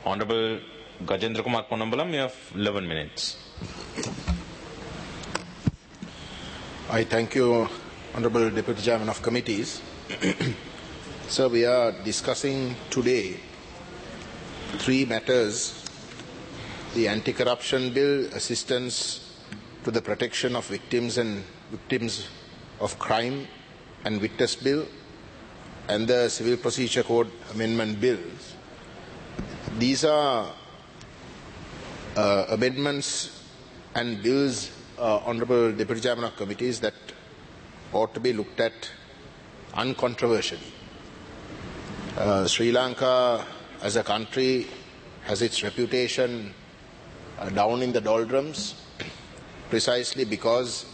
Honorable Gajendra Kumar Ponnambalam, you have 11 minutes. I thank you, Honorable Deputy Chairman of Committees. Sir, we are discussing today three matters: the Anti-Corruption Bill, assistance to the protection of victims of crime and witness bill, and the Civil Procedure Code Amendment Bills. These are amendments and bills, Honorable Deputy Chairman of Committees, that ought to be looked at uncontroversially. Sri Lanka as a country has its reputation down in the doldrums precisely because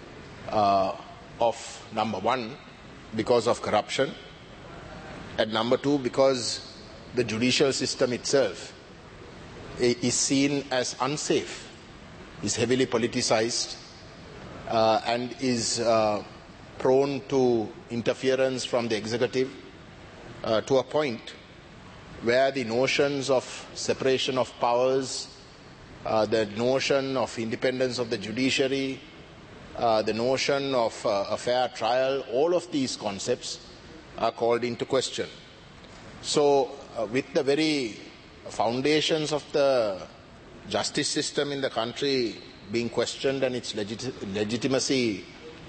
of, number one, because of corruption, and number two, because the judicial system itself is seen as unsafe, is heavily politicized, and is prone to interference from the executive to a point where the notions of separation of powers, the notion of independence of the judiciary, the notion of a fair trial, all of these concepts are called into question. So, with the very foundations of the justice system in the country being questioned and its legitimacy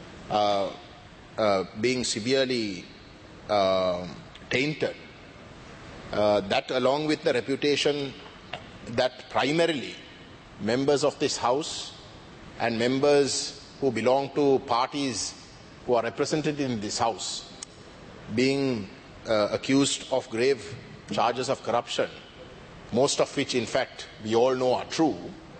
being severely tainted, that along with the reputation that primarily members of this House and members who belong to parties who are represented in this House being accused of grave charges of corruption, most of which in fact we all know are true,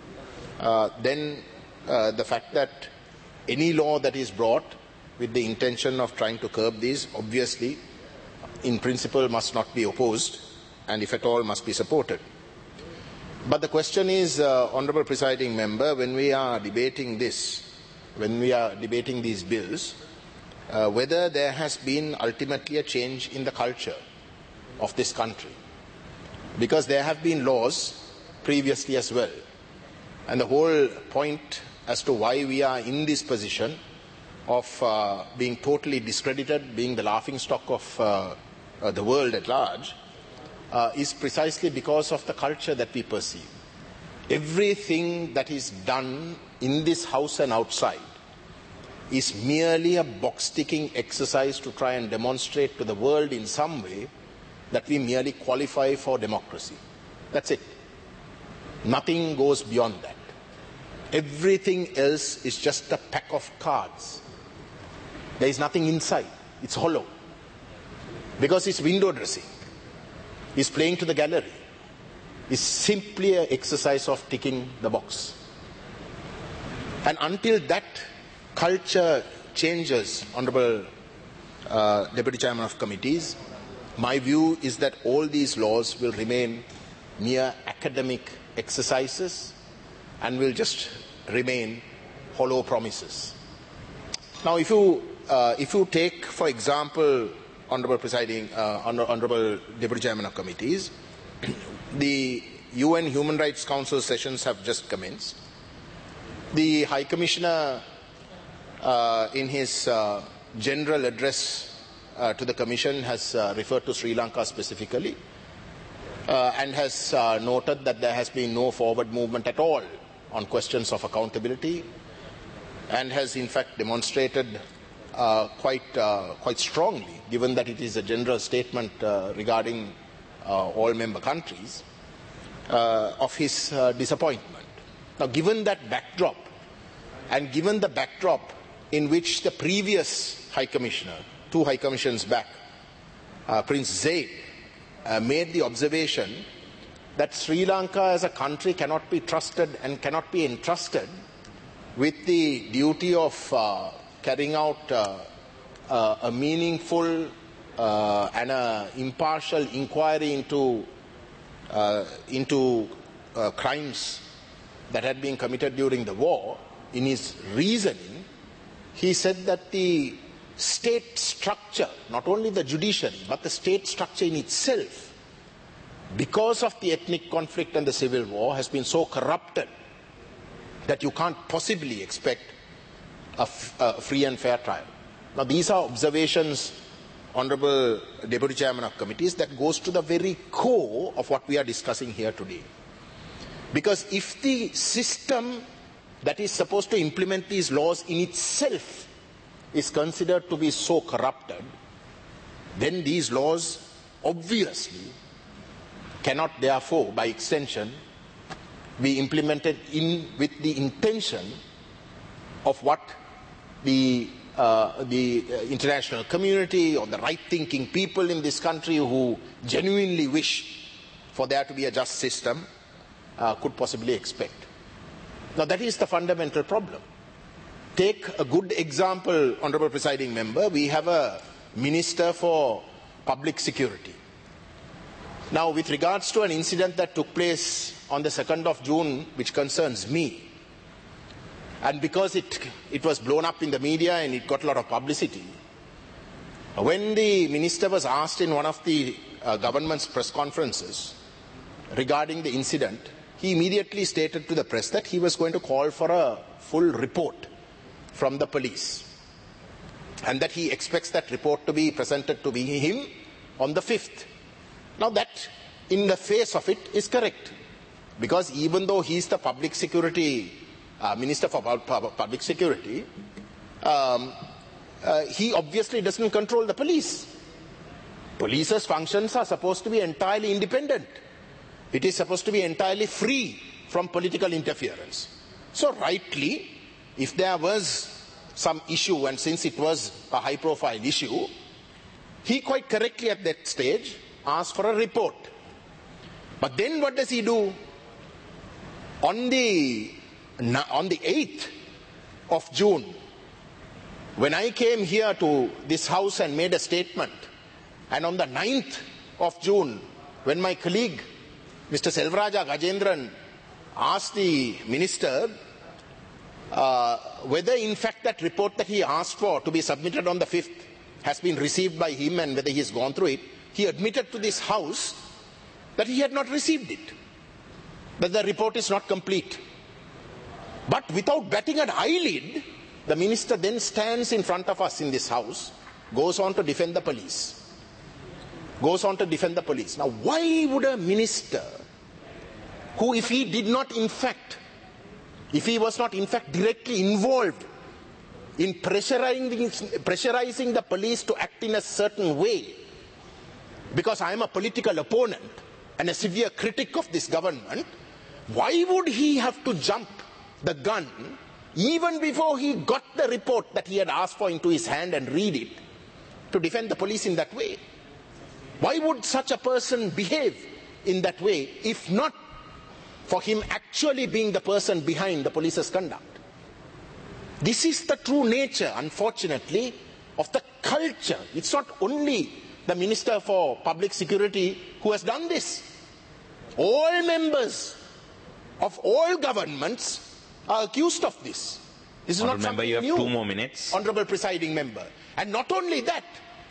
then the fact that any law that is brought with the intention of trying to curb these, obviously in principle must not be opposed, and if at all must be supported. But the question is, Honourable Presiding Member, when we are debating this, when we are debating these bills, whether there has been ultimately a change in the culture of this country. Because there have been laws previously as well. And the whole point as to why we are in this position of being totally discredited, being the laughingstock of the world at large, is precisely because of the culture that we perceive. Everything that is done in this House and outside is merely a box-ticking exercise to try and demonstrate to the world in some way that we merely qualify for democracy. That's it. Nothing goes beyond that. Everything else is just a pack of cards. There is nothing inside. It's hollow. Because it's window dressing. It's playing to the gallery. It's simply an exercise of ticking the box. And until that culture changes, Honourable Deputy Chairman of Committees, my view is that all these laws will remain mere academic exercises and will just remain hollow promises. Now, if you take, for example, Honourable Deputy Chairman of Committees, the UN Human Rights Council sessions have just commenced. The High Commissioner, in his general address to the Commission, has referred to Sri Lanka specifically and has noted that there has been no forward movement at all on questions of accountability, and has in fact demonstrated quite strongly, given that it is a general statement regarding all member countries, of his disappointment. Now, given that backdrop, and given the backdrop in which the previous High Commissioner, 2 High Commissions back, Prince Zaid, made the observation that Sri Lanka as a country cannot be trusted and cannot be entrusted with the duty of carrying out a meaningful and an impartial inquiry into crimes that had been committed during the war. In his reasoning, he said that the state structure, not only the judiciary, but the state structure in itself, because of the ethnic conflict and the civil war, has been so corrupted that you can't possibly expect a free and fair trial. Now, these are observations, Honourable Deputy Chairman of Committees, that goes to the very core of what we are discussing here today. Because if the system that is supposed to implement these laws in itself is considered to be so corrupted, then these laws obviously cannot therefore, by extension, be implemented with the intention of what the international community or the right-thinking people in this country who genuinely wish for there to be a just system could possibly expect. Now, that is the fundamental problem. Take a good example, Honourable Presiding Member. We have a Minister for Public Security. Now, with regards to an incident that took place on the 2nd of June, which concerns me, and because it was blown up in the media and it got a lot of publicity, when the Minister was asked in one of the government's press conferences regarding the incident, he immediately stated to the press that he was going to call for a full report from the police and that he expects that report to be presented to him on the 5th. Now, that in the face of it is correct, because even though he is the public security Minister for Public Security, he obviously doesn't control the police. Police's functions are supposed to be entirely independent. It is supposed to be entirely free from political interference. So rightly, if there was some issue, and since it was a high-profile issue, he quite correctly at that stage asked for a report. But then what does he do? On the 8th of June, when I came here to this house and made a statement, and on the 9th of June, when my colleague, Mr. Selvaraja Gajendran, asked the Minister whether in fact that report that he asked for to be submitted on the 5th has been received by him and whether he has gone through it, he admitted to this house that he had not received it, that the report is not complete. But without batting an eyelid, the Minister then stands in front of us in this house, goes on to defend the police. Now, why would a Minister who, if he was not in fact directly involved in pressurizing the police to act in a certain way, because I am a political opponent and a severe critic of this government, why would he have to jump the gun even before he got the report that he had asked for into his hand and read it to defend the police in that way? Why would such a person behave in that way if not for him actually being the person behind the police's conduct? This is the true nature, unfortunately, of the culture. It's not only the Minister for Public Security who has done this. All members of all governments are accused of this. This is not something new. You have 2 more minutes. Honourable Presiding Member. And not only that,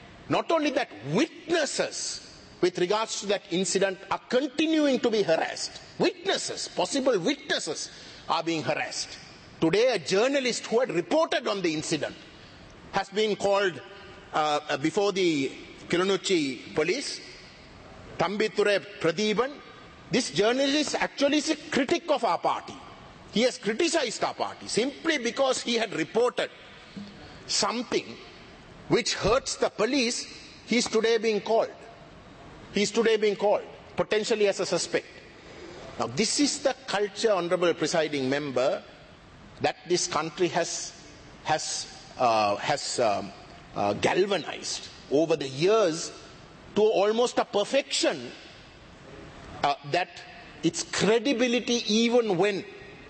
witnesses with regards to that incident are continuing to be harassed. Possible witnesses are being harassed. Today, a journalist who had reported on the incident has been called before the Kilunurchi police, Thambithure Pradeepan. This journalist actually is a critic of our party. He has criticized our party simply because he had reported something which hurts the police. He is today being called. Potentially as a suspect. Now, this is the culture, Honourable Presiding Member, that this country has galvanized over the years to almost a perfection that its credibility, even when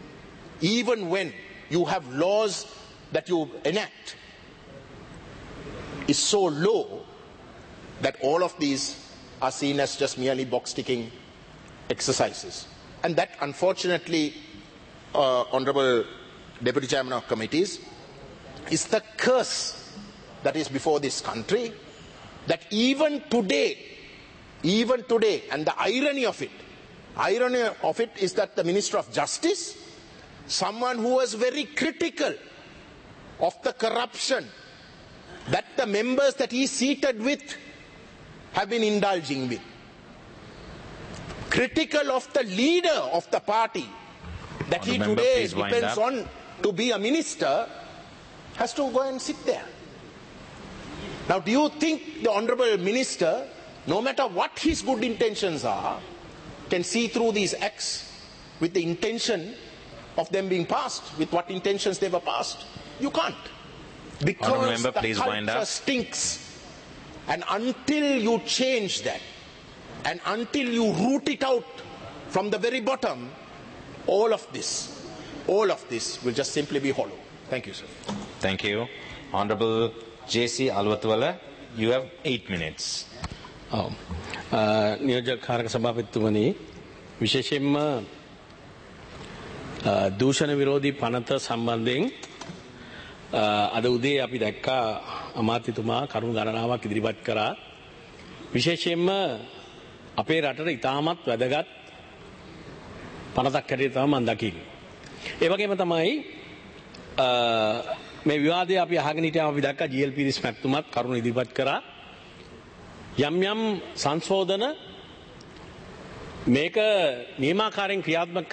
you have laws that you enact, is so low that all of these are seen as just merely box-ticking exercises. And that, unfortunately, Honourable Deputy Chairman of Committees, is the curse that is before this country, that even today, even today, and the irony of it is that the Minister of Justice, someone who was very critical of the corruption that the members that he seated with have been indulging with, critical of the leader of the party that he today depends on to be a minister, has to go and sit there. Now, do you think the Honourable Minister, no matter what his good intentions are, can see through these acts with the intention of them being passed, with what intentions they were passed? You can't. Because the culture stinks. And until you change that, and until you root it out from the very bottom, all of this will just simply be hollow. Thank you, sir. Thank you. Honorable J.C. Alwatwala, you have 8 minutes. නියෝජ්‍යකාරක සභාපතිතුමනි, විශේෂයෙන්ම දූෂණ විරෝධී පනත සම්බන්ධයෙන් අද උදේ අපි දැක්කා අමාත්‍යතුමා කරුණු ගණනාවක් ඉදිරිපත් කරා. විශේෂයෙන්ම අපේ රටට ඉතාමත් වැදගත් පනතක් හැටියට තමයි මම දකින්නේ. ඒ වගේම තමයි මේ විවාදය අපි අහගෙන හිටියාම අපි දැක්කා GL පීරිස් මැතිතුමත් කරුණු ඉදිරිපත් කරා. යම් යම් සංශෝධන මේක නියමාකාරයෙන් ක්‍රියාත්මක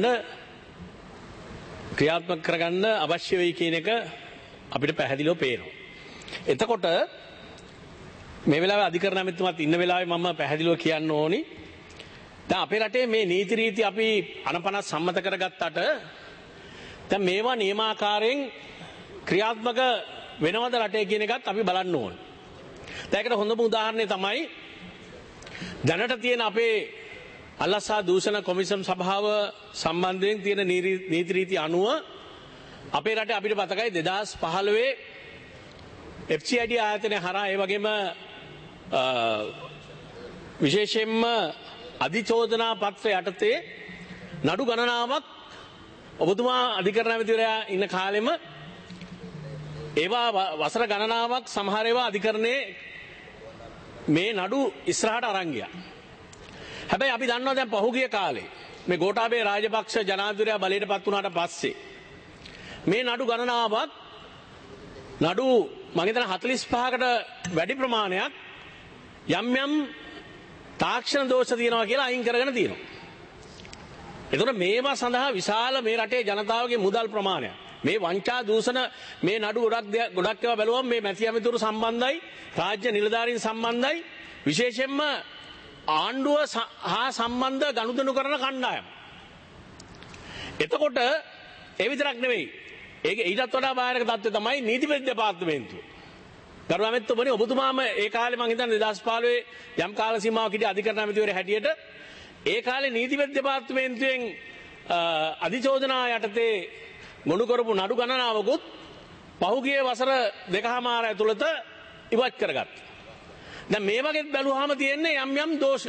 කරගන්න අවශ්‍ය වෙයි කියන එක අපිට පැහැදිලිව පේනවා. එතකොට මේ වෙලාවේ අධිකරණ ඇමතිතුමාත් ඉන්න වෙලාවේ මම පැහැදිලිව කියන්න ඕනි. දැන් අපේ රටේ මේ නීති රීති අපි අනපනත් සම්මත කරගත්තට දැන් මේවා නියමාකාරයෙන් ක්‍රියාත්මක වෙනවද රටේ කියන එකත් අපි බලන්න ඕනේ. දැන් හොඳම උදාහරණය තමයි දැනට තියෙන අපේ අල්ලසා දූෂණ කොමිෂන් සභාව සම්බන්ධයෙන් තියෙන නීති රීති අනුව අපේ රටේ අපිට මතකයි 2015 FCID ආයතනය හරහා ඒ වගේම විශේෂයෙන්ම අධිචෝදනා පත්‍ර යටතේ නඩු ගණනාවක් ඔබතුමා අධිකරණ ඇමතිවරයා ඉන්න කාලෙම ඒවා වසර ගණනාවක් සමහර ඒවා අධිකරණයේ මේ නඩු ඉස්සරහට අරන් ගියා. හැබැයි අපි දන්නවා දැන් පහුගිය කාලේ මේ ගෝඨාභය රාජපක්ෂ ජනාධිපතිවරයා බලයට පත් වුණාට පස්සේ මේ නඩු ගණනාවක් නඩු මම හිතන 45කට වැඩි ප්‍රමාණයක් යම් තාක්ෂණ දෝෂ තියෙනවා කියලා අයින් කරගෙන තියෙනවා. එතකොට මේවා සඳහා විශාල මේ රටේ ජනතාවගේ මුදල් ප්‍රමාණයක් මේ වංචා දූෂණ මේ නඩු ගොඩක් ඒවා බැලුවම මේ මැති ඇමතිවරු සම්බන්ධයි රාජ්‍ය නිලධාරීන් සම්බන්ධයි විශේෂයෙන්ම ආණ්ඩුව හා සම්බන්ධ ගනුදෙනු කරන කණ්ඩායම්. එතකොට ඒ විතරක් නෙවෙයි ඒක ඊටත් වඩා බාහිරක තත්ත්වය තමයි නීතිපති දෙපාර්තමේන්තුව. ගරු ඇමතිතුමනි ඔබතුමාම ඒ කාලේ මම හිතන්නේ 2015 යම් කාල සීමාවක ඉඳි අධිකරණ ඇමතිවරයා හැටියට ඒ කාලේ නීතිපති දෙපාර්තමේන්තුවෙන් අධිචෝදනා යටතේ ගොනු කරපු නඩු ගණනාවකුත් පහුගිය වසර දෙකමාර ඇතුළත ඉවත් කරගත්තා. දැන් මේ වගේ බැලුවාම තියෙන්නේ යම් දෝෂ.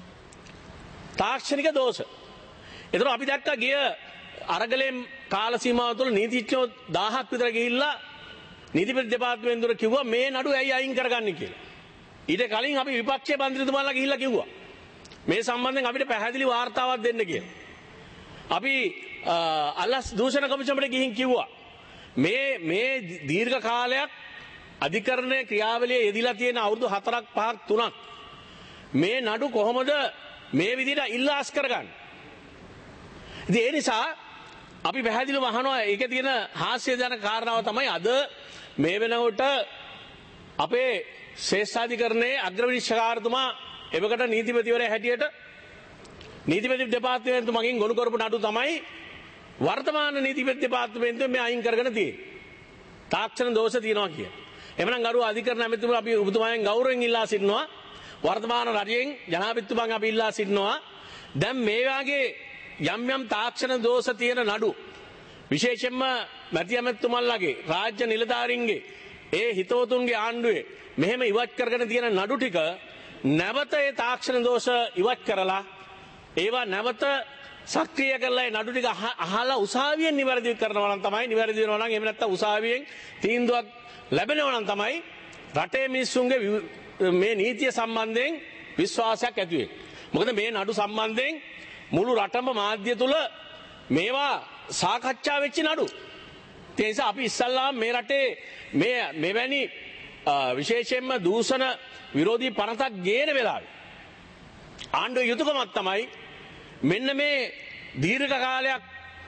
තාක්ෂණික දෝෂ. ඒතර අපි දැක්කා ගිය අරගලෙන් කාල සීමාව තුළ නීතිඥයෝ 1000ක් විතර ගිහිල්ලා නීතිපති දෙපාර්තමේන්තුවට කිව්වා මේ නඩු ඇයි අයින් කරගන්නේ කියලා. ඊට කලින් අපි විපක්ෂයේ මන්ත්‍රීතුමාලා ගිහිල්ලා කිව්වා මේ සම්බන්ධයෙන් අපිට පැහැදිලි වාර්තාවක් දෙන්න කියලා. අපි අල්ලස් දූෂණ කොමිෂමට ගිහින් කිව්වා මේ දීර්ඝ කාලයක් අධිකරණයේ ක්‍රියාවලියේ යෙදিলা තියෙන අවුරුදු 4ක් 5ක් 3ක් මේ නඩු කොහොමද මේ විදිහට ඉල්ලාස් කරගන්නේ. ඉතින් ඒ නිසා අපි පැහැදිලිව අහනවා ඒකේ තියෙන හාස්‍යජනක කාරණාව තමයි අද මේ වෙනකොට අපේ ශ්‍රේෂ්ඨාධිකරණයේ අග්‍රවිනිශ්චයකාරතුමා එවකට නීතිපතිවරයා හැටියට නීතිපති දෙපාර්තමේන්තුව මගින් ගොනු කරපු නඩු තමයි වර්තමාන නීතිපති දෙපාර්තමේන්තුව මේ අයින් කරගෙන තියෙන්නේ. තාක්ෂණ දෝෂ තියෙනවා කිය. එමනම් ගරු අධිකරණ ඇමතිතුමා අපි ඔබතුමාගෙන් ගෞරවයෙන් ඉල්ලා සිටිනවා වර්තමාන රජයෙන් ජනාධිපතිතුමාගෙන් අපි ඉල්ලා සිටිනවා දැන් මේ වාගේ යම් තාක්ෂණ දෝෂ තියෙන නඩු විශේෂයෙන්ම මැති ඇමතිතුමන්ලාගේ රාජ්‍ය නිලධාරීන්ගේ ඒ හිතවතුන්ගේ ආණ්ඩුවේ මෙහෙම ඉවත් කරගෙන තියෙන නඩු ටික නැවත ඒ තාක්ෂණ දෝෂ ඉවත් කරලා ඒවා නැවත සක්‍රිය කරලා ඒ නඩු ටික අහලා උසාවියෙන් නිවැරදි කරනවා නම් තමයි නිවැරදි වෙනවා නම් එහෙම නැත්නම් උසාවියෙන් තීන්දුවක් ලැබෙනවා නම් තමයි රටේ මිනිස්සුන්ගේ මේ නීතිය සම්බන්ධයෙන් විශ්වාසයක් ඇති වෙන්නේ. මොකද මේ නඩු සම්බන්ධයෙන් මුළු රටම මාධ්‍ය තුල මේවා සාකච්ඡා වෙච්ච නඩු. ඒ නිසා අපි ඉස්සල්ලාම මේ රටේ මෙවැනි විශේෂයෙන්ම දූෂණ විරෝධී පනතක් ගේන වෙලාවේ ආණ්ඩුවේ යුතුයකමක් තමයි මෙන්න මේ දීර්ඝ කාලයක්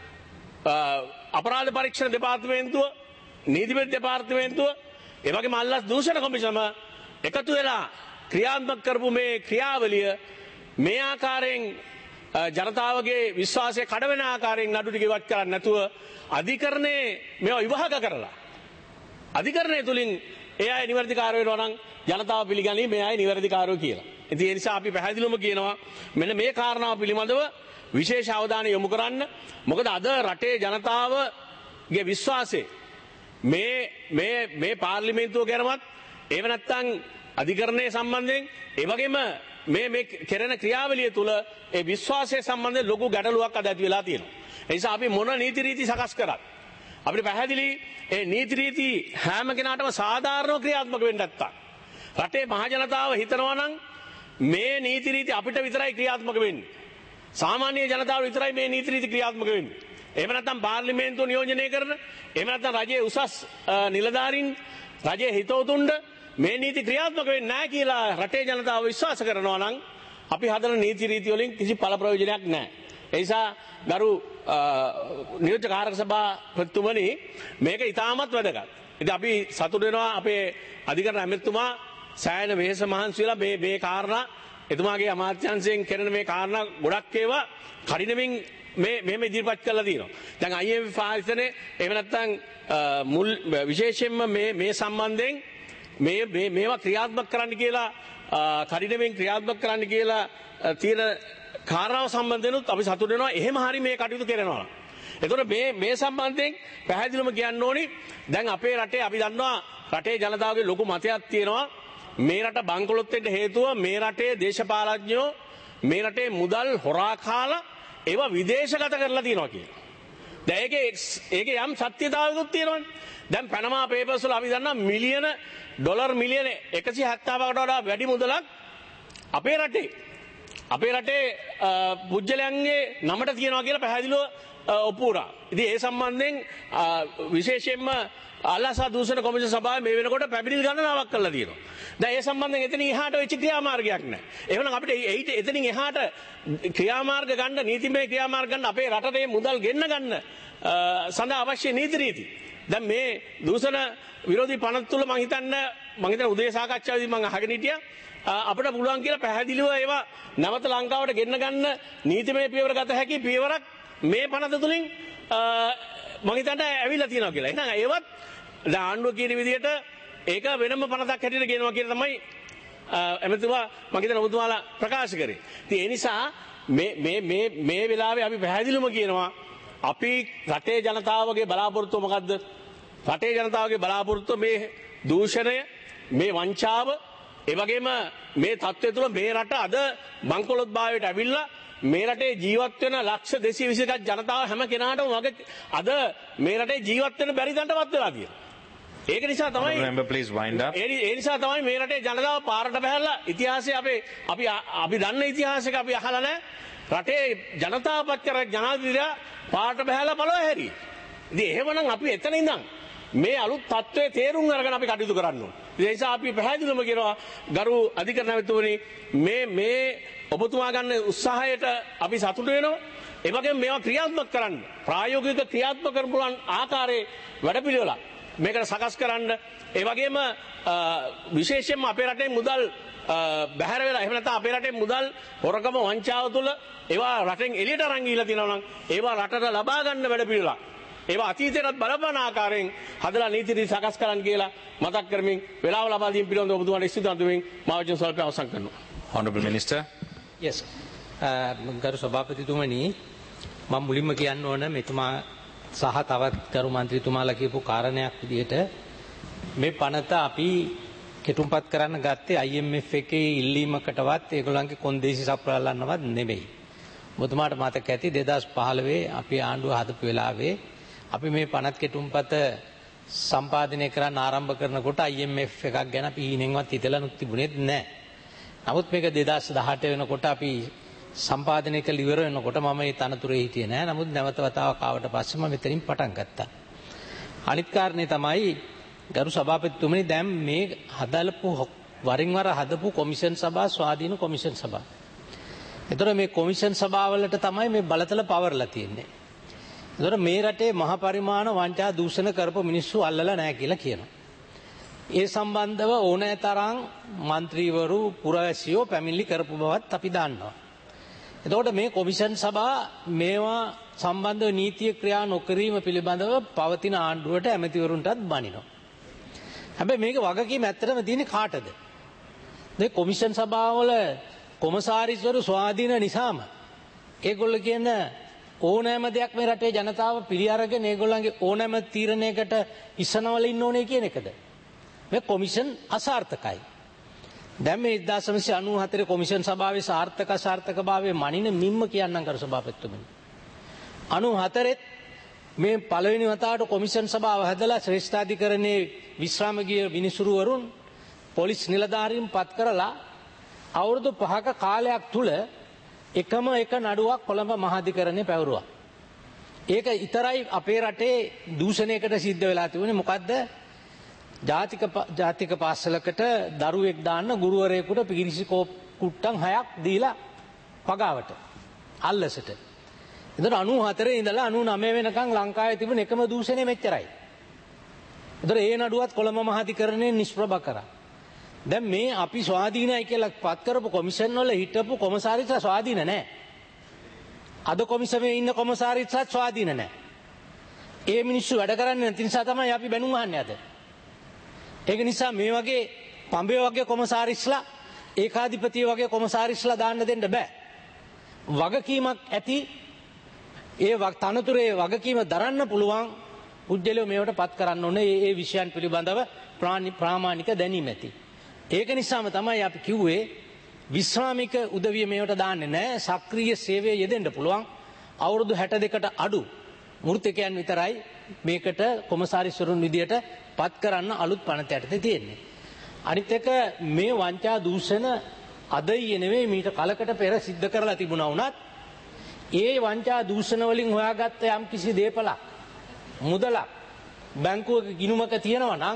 අපරාධ පරීක්ෂණ දෙපාර්තමේන්තුව, නීතිපති දෙපාර්තමේන්තුව, ඒ වගේම අල්ලස් දූෂණ කොමිසම එකතු වෙලා ක්‍රියාත්මක කරපු මේ ක්‍රියාවලිය මේ ආකාරයෙන් ජනතාවගේ විශ්වාසය කඩවෙන ආකාරයෙන් නඩු ටික ඉවත් කරන්නේ නැතුව අධිකරණයේ මේවා විභාග කරලා අධිකරණය තුලින් ඒ අය නිවැරදිකාරයෝ වෙනවා නම් ජනතාව පිළිගන්නේ මේ අය නිවැරදිකාරයෝ කියලා. ඉතින් ඒ නිසා අපි පැහැදිලිවම කියනවා මෙන්න මේ කාරණාව පිළිබඳව විශේෂ අවධානය යොමු කරන්න. මොකද අද රටේ ජනතාවගේ විශ්වාසය මේ පාර්ලිමේන්තුව ගැනවත් ඒව නැත්තම් අධිකරණයේ සම්බන්ධයෙන් ඒ වගේම මේ කෙරෙන ක්‍රියාවලිය තුළ ඒ විශ්වාසය සම්බන්ධයෙන් ලොකු ගැටලුවක් අද ඇති වෙලා තියෙනවා. ඒ නිසා අපි මොන නීති රීති සකස් කරත් අපිට පැහැදිලි ඒ නීති රීති හැම කෙනාටම සාධාරණව ක්‍රියාත්මක වෙන්න නැත්තම් රටේ මහ ජනතාව හිතනවා නම් මේ නීති රීති අපිට විතරයි ක්‍රියාත්මක වෙන්නේ. සාමාන්‍ය ජනතාව විතරයි මේ නීති රීති ක්‍රියාත්මක වෙන්නේ. එහෙම නැත්නම් පාර්ලිමේන්තුව නියෝජනය කරන, එහෙම නැත්නම් රජයේ උසස් නිලධාරීන්, රජයේ හිතවතුන්ට මේ නීති ක්‍රියාත්මක වෙන්නේ නැහැ කියලා රටේ ජනතාව විශ්වාස කරනවා නම් අපි හදන නීති රීති වලින් කිසි පළ ප්‍රයෝජනයක් නැහැ. ඒ නිසා ගරු නියෝජ්‍ය කාරක සභාපතිතුමනි මේක ඉතාමත් වැදගත්. ඉතින් අපි සතුටු වෙනවා අපේ අධිකරණ ඇමතිතුමා සෑයන වෙහෙස මහන්සි වෙලා මේ කාරණා එතුමාගේ අමාත්‍යාංශයෙන් කරන මේ කාරණා ගොඩක් ඒවා කඩිනමින් මෙහෙම ඉදිරිපත් කරලා තියෙනවා. දැන් IMF ආයතනයේ එහෙම නැත්නම් මුල් විශේෂයෙන්ම මේ සම්බන්ධයෙන් මේවා ක්‍රියාත්මක කරන්න කියලා කඩිනමින් ක්‍රියාත්මක කරන්න කියලා තියෙන කාරණාව සම්බන්ධෙනුත් අපි සතුටු වෙනවා. එහෙම හරි මේ කටයුතු කරනවා. එතකොට මේ සම්බන්ධයෙන් පැහැදිලිවම කියන්න ඕනි දැන් අපේ රටේ අපි දන්නවා රටේ ජනතාවගේ ලොකු මතයක් තියෙනවා මේ රට බංකොලොත් වෙන්න හේතුව මේ රටේ දේශපාලඥයෝ මේ රටේ මුදල් හොරා කාලා ඒවා විදේශගත කරලා තියෙනවා කියලා. දැන් ඒකේ යම් සත්‍යතාවයකුත් තියෙනවානේ. දැන් පැනමා පේපර්ස් වල අපි දන්නා මිලියන ඩොලර් මිලියන 170කට වඩා වැඩි මුදලක් අපේ රටේ පුජ්‍යලයන්ගේ නමට තියෙනවා කියලා පැහැදිලිව ඔප්පු වුණා. ඉතින් ඒ සම්බන්ධයෙන් විශේෂයෙන්ම අල්ලාසා දූෂණ කොමිෂන් සභාවේ මේ වෙනකොට පැමිණිලි ගණනාවක් කරලා තියෙනවා. දැන් ඒ සම්බන්ධයෙන් එතනින් එහාට වෙච්ච ක්‍රියාමාර්ගයක් නැහැ. එහෙනම් අපිට එතනින් එහාට ක්‍රියාමාර්ග ගන්න නීතිමය ක්‍රියාමාර්ග ගන්න අපේ රටේ මුදල් ගෙන්න ගන්න සඳහා අවශ්‍ය නීති රීති. දැන් මේ දූෂණ විරෝධී පනත තුල මම හිතන්නේ උදේ සාකච්ඡාවේදී මම අහගෙන හිටියා අපිට පුළුවන් කියලා පැහැදිලිව ඒවා නැවත ලංකාවට ගෙන්න ගන්න නීතිමය පියවර ගත හැකි පියවරක් මේ පනත තුලින් මම හිතන්නේ ඇවිල්ලා තියෙනවා කියලා. එහෙනම් ඒවත් ආණ්ඩුව කියන විදිහට ඒක වෙනම පනතක් හැටියට ගෙනවා කියලා තමයි එමෙතුමා මම හිතන්නේ ඔබතුමාලා ප්‍රකාශ කරේ. ඉතින් ඒ නිසා මේ වෙලාවේ අපි පැහැදිලිවම කියනවා අපි රටේ ජනතාවගේ බලාපොරොත්තුව මොකද්ද? රටේ ජනතාවගේ බලාපොරොත්තුව මේ දූෂණය, මේ වංචාව, ඒ වගේම මේ තත්ත්වය තුළ මේ රට අද බංකොලොත් භාවයට ඇවිල්ලා මේ රටේ ජීවත් වෙන ලක්ෂ 221ක් ජනතාව හැම කෙනාටම වගේ අද මේ රටේ ජීවත් වෙන්න බැරි තැනටපත් වෙලා තියෙනවා. ඒක නිසා තමයි ඒ නිසා තමයි මේ රටේ ජනතාව පාරට බහැලා ඉතිහාසය අපි දන්න ඉතිහාසයක අපි අහලා නැහැ. රටේ ජනතාවපත් කර ජනාධිපතිලා පාරට බහැලා පළව හැරි. ඉතින් එහෙමනම් අපි එතන ඉඳන් මේ අලුත් තත්ත්වයේ තේරුම් අරගෙන අපි කටයුතු කරන්න ඕනේ. ඒ නිසා අපි පැහැදිලිවම කියනවා ගරු අධිකරණ ඇමතිතුමනි මේ ඔබතුමා ගන්න උත්සාහයට අපි සතුටු වෙනවා. ඒ වගේම මේවා ක්‍රියාත්මක කරන්න ප්‍රායෝගික ක්‍රියාත්මක කරන ආකාරයේ වැඩපිළිවෙලක් මේකට සකස් කරන්න. ඒ වගේම විශේෂයෙන්ම අපේ රටේ මුදල් බැහැර වෙලා එහෙම නැත්නම් අපේ රටේ මුදල් හොරකම වංචාව තුළ ඒවා රටෙන් එළියට අරන් ගිහිලා තියෙනවා නම් ඒවා රටට ලබා ගන්න වැඩපිළිවෙලක්. ඒවා අතීතයටත් බලපාන ආකාරයෙන් හදලා නීති රීති සකස් කරන්න කියලා මතක් කරමින් වෙලාව ලබා දීම පිළිබඳව ඔබතුමාට ස්තුති අන්දමින් මා වචන සල්පය අවසන් කරනවා. Honorable Minister. Yes. ගරු සභාපතිතුමනි මම මුලින්ම කියන්න ඕන මෙතුමා සහ තවත් ගරු මන්ත්‍රීතුමාලා කියපු කාරණයක් විදිහට මේ පනත අපි කෙටුම්පත් කරන්න ගත්තේ IMF එකේ ඉල්ලීමකටවත් ඒගොල්ලන්ගේ කොන්දේසි සපුරාලන්නවත් නෙමෙයි. ඔබතුමාට මතක ඇති 2015 අපි ආණ්ඩුව හදපු වෙලාවේ අපි මේ පනත් කෙටුම්පත සම්පාදනය කරන්න ආරම්භ කරනකොට IMF එකක් ගැන අපි හීනෙන්වත් හිතලා තිබුණෙත් නැහැ. නමුත් මේක 2018 වෙනකොට අපි සම්පාදනය කළ ඉවර වෙනකොට මම මේ තනතුරේ හිටියේ නෑ. නමුත් නැවත වතාවක් ආවට පස්සේ මම මෙතනින් පටන් ගත්තා. අනිත් කාරණේ තමයි ගරු සභාපතිතුමනි දැන් මේ හදලපු වරින් වර හදපු කොමිෂන් සභා ස්වාධීන කොමිෂන් සභා. එතකොට මේ කොමිෂන් සභාවලට තමයි මේ බලතල පවර්ලා තියෙන්නේ. එතකොට මේ රටේ මහ පරිමාණ වංචා දූෂණ කරපු මිනිස්සු අල්ලලා නැහැ කියලා කියනවා. ඒ සම්බන්ධව ඕනෑ තරම් മന്ത്രിවරු පුරවැසියෝ පැමිණිලි කරපු බවත් අපි දන්නවා. එතකොට මේ කොමිෂන් සභා මේවා සම්බන්ධව නීතිය ක්‍රියා නොකිරීම පිළිබඳව පවතින ආණ්ඩුවට ඇමතිවරුන්ටත් බනිනවා. හැබැයි මේක වගකීම ඇත්තටම තියෙන්නේ කාටද? මේ කොමිෂන් සභාවල කොමසාරිස්වරු ස්වාධීන නිසාම ඒගොල්ලෝ කියන ඕනෑම දෙයක් මේ රටේ ජනතාව පිළි අරගෙන ඒගොල්ලන්ගේ ඕනෑම තීරණයකට ඉස්සනවල ඉන්න ඕනේ කියන එකද? මේ කොමිෂන් අසාර්ථකයි. දැන් මේ 1994 කොමිෂන් සභාවේ සාර්ථක අසාර්ථකභාවයේ මනින මිම්ම කියන්නම් කරු සභාපතිතුමනි. 94 මේ පළවෙනි වතාවට කොමිෂන් සභාව හදලා ශ්‍රේෂ්ඨාධිකරණයේ විශ්‍රාම ගිය විනිසුරුවරුන් පොලිස් නිලධාරීන් පත් කරලා අවුරුදු 5ක කාලයක් තුල එකම එක නඩුවක් කොළඹ මහාධිකරණයේ පැවරුවා. ඒක ඊතරයි අපේ රටේ දූෂණයකට සිද්ධ වෙලා තිබුණේ. මොකද්ද? ජාතික පාසලකට දරුවෙක් දාන්න ගුරුවරයෙකුට පිරිසි කුට්ටන් 6ක් දීලා පගාවට අල්ලසට. එතකොට 94 ඉඳලා 99 වෙනකන් ලංකාවේ තිබුණ එකම දූෂණය මෙච්චරයි. එතකොට ඒ නඩුවත් කොළඹ මහාධිකරණයෙන් නිෂ්ප්‍රභ කරා. දැන් මේ අපි ස්වාධීනයි කියලා පත් කරපු කොමිෂන් වල හිටපු කොමසාරිස්ලා ස්වාධීන නැහැ. අද කොමිසමේ ඉන්න කොමසාරිස්ලා ස්වාධීන නැහැ. ඒ මිනිස්සු වැඩ කරන්නේ නැති නිසා තමයි අපි බැනුම් අහන්නේ අද. ඒක නිසා මේ වගේ පඹේ වගේ කොමසාරිස්ලා ඒකාධිපතිය වගේ කොමසාරිස්ලා දාන්න දෙන්න බෑ. වගකීමක් ඇති ඒ තනතුරේ වගකීම දරන්න පුළුවන් පුජ්‍යලෝ මේවට පත් කරන්න ඕනේ. ඒ විෂයන් පිළිබඳව ප්‍රාමාණික දැනීම ඇති. ඒක නිසාම තමයි අපි කිව්වේ විශ්‍රාමික උදවිය මේවට දාන්නේ නැහැ. සක්‍රීය සේවයේ යෙදෙන්න පුළුවන්. අවුරුදු 62කට අඩු මෘතකයන් විතරයි මේකට කොමසාරිස්වරුන් විදියට පත් කරන්න අලුත් පනත යටතේ තියෙන්නේ. අනිත් එක මේ වංචා දූෂණ අදයි නෙවෙයි මීට කලකට පෙර සිද්ධ කරලා තිබුණා වුණත් ඒ වංචා දූෂණ වලින් හොයාගත්ත යම් කිසි දේපලක් මුදලක් බැංකුවක ගිණුමක තියෙනවා නම්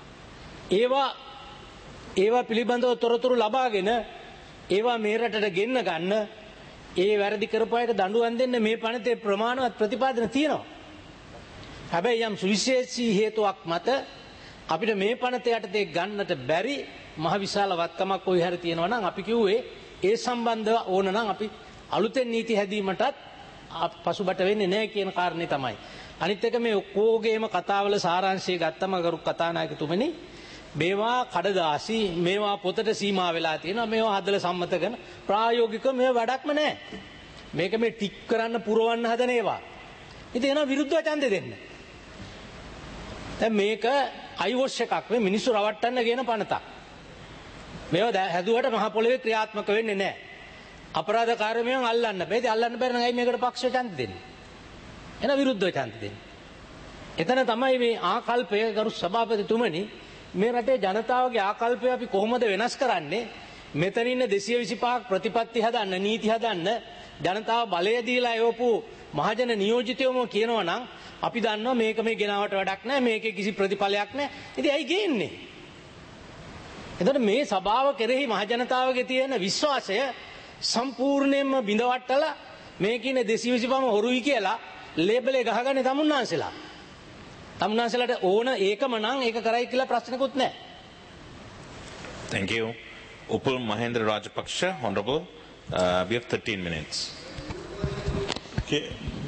ඒවා පිළිබඳව තොරතුරු ලබාගෙන ඒවා මේ රටට ගෙන්න ගන්න ඒ වැරදි කරපුවාට දඬුවම් දෙන්න මේ පනතේ ප්‍රමාණවත් ප්‍රතිපාදන තියෙනවා. හැබැයි යම් සුවිශේෂී හේතුවක් මත අපිට මේ පනත යටතේ ගන්නට බැරි මහ විශාල වත්කමක් කොයි හැරි තියෙනවා නම් අපි කිව්වේ ඒ සම්බන්ධව ඕන නම් අපි අලුතෙන් නීති හැදීමටත් පසුබට වෙන්නේ නැහැ කියන කාරණේ තමයි. අනිත් එක මේ ඔක්කොගේම කතාවල සාරාංශය ගත්තම කරු කතානායකතුමනි මේවා කඩදාසි මේවා පොතට සීමා වෙලා තියෙනවා. මේවා හදලා සම්මත කරන ප්‍රායෝගිකව මේව වැඩක්ම නැහැ. මේක මේ ටික් කරන්න පුරවන්න හදන ඒවා. ඉතින් එනවා විරුද්ධව ඡන්දෙ දෙන්න. දැන් මේක අයිවොෂ් එකක් මේ මිනිස්සු රවට්ටන්න කියන පනතක්. මේවා හැදුවට මහ පොළවේ ක්‍රියාත්මක වෙන්නේ නැහැ. අපරාධකාරයන් අල්ලන්න බෑ. ඉතින් අල්ලන්න බැරි නම් ඇයි මේකට පක්ෂ ඡන්ද දෙන්නේ? එන විරුද්ධව ඡන්ද දෙන්නේ. එතන තමයි මේ ආකල්පය කරු සභාපතිතුමනි මේ රටේ ජනතාවගේ ආකල්පය අපි කොහොමද වෙනස් කරන්නේ? මෙතන ඉන්න 225ක් ප්‍රතිපත්ති හදන්න නීති හදන්න ජනතාව බලය දීලා එවපු මහජන නියෝජිතයෝම කියනවා නම් අපි දන්නවා මේක මේ ගෙනාවට වැඩක් නැහැ. මේකේ කිසි ප්‍රතිඵලයක් නැහැ. ඉතින් ඇයි ගේන්නේ? එතකොට මේ සභාව කෙරෙහි මහජනතාවගේ තියෙන විශ්වාසය සම්පූර්ණයෙන්ම බිඳවට්ටලා මේකින 225ම හොරුයි කියලා ලේබලේ ගහගන්නේ තමුන්නාන්සලා. තමුන්නාන්සලාට ඕන ඒකම නම් ඒක කරයි කියලා ප්‍රශ්නකුත් නැහැ. Thank you. Upul Mahendra Rajapaksha, Honorable. We have 13 minutes. Okay.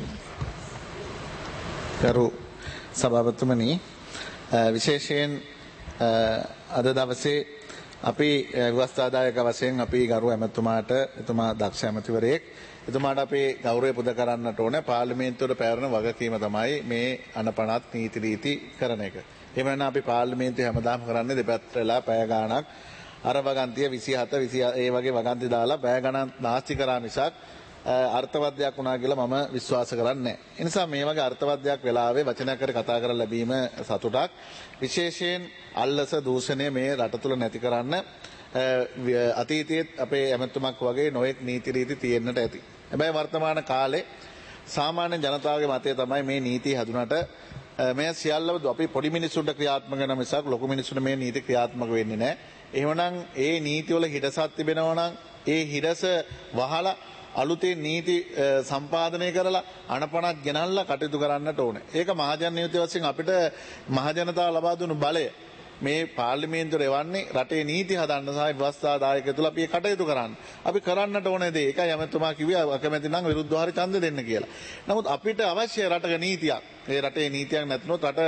කරු සභාපතිතුමනි විශේෂයෙන් අද දවසේ අපි ව්‍යවස්ථාදායක වශයෙන් අපි ගරු ඇමතුමාට එතුමා දක්ෂ ඇමතිවරයෙක් එතුමාට අපි ගෞරවය පුද කරන්නට ඕනේ. පාර්ලිමේන්තුවට පැවරෙන වගකීම තමයි මේ අනපනත් නීති රීති කරන එක. එහෙම නැත්නම් අපි පාර්ලිමේන්තුවේ හැමදාම කරන්නේ දෙපැත්තටලා පැය ගාණක් අර වගන්තිය 27 20 ඒ වගේ වගන්ති දාලා පැය ගණන් නාස්ති කරා මිසක් අර්ථවත් දෙයක් වුණා කියලා මම විශ්වාස කරන්නේ නැහැ. ඒ නිසා මේ වගේ අර්ථවත් දෙයක් වෙලාවේ වචනයක් කර කතා කරලා ලැබීම සතුටක්. විශේෂයෙන් අල්ලස දූෂණය මේ රට තුල නැති කරන්න අතීතයේත් අපේ ඇමතුමක් වගේ නොයෙක් නීති රීති තියෙන්නට ඇති. හැබැයි වර්තමාන කාලේ සාමාන්‍ය ජනතාවගේ මතය තමයි මේ නීති හැදුනට මේ සියල්ලම අපි පොඩි මිනිස්සුන්ට ක්‍රියාත්මක වෙන මිසක් ලොකු මිනිස්සුන්ට මේ නීති ක්‍රියාත්මක වෙන්නේ නැහැ. එහෙමනම් ඒ නීතිවල හිඩසක් තිබෙනවා නම් ඒ හිඩස වහලා අලුතෙන් නීති සම්පාදනය කරලා අනපනක් ගෙනල්ලා කටයුතු කරන්නට ඕනේ. ඒක මහජන නීති වශයෙන් අපිට මහජනතාව ලබා දුණු බලය. මේ පාර්ලිමේන්තුව එවන්නේ රටේ නීති හදන්න සහ ව්‍යවස්ථාදායක තුල අපි කටයුතු කරන්න. අපි කරන්නට ඕනේ දේ. ඒකයි ඇමතුමා කිව්වේ අකමැති නම් විරුද්ධව ඡන්ද දෙන්න කියලා. නමුත් අපිට අවශ්‍ය රටක නීතියක්. ඒ රටේ නීතියක් නැතිනොත් රට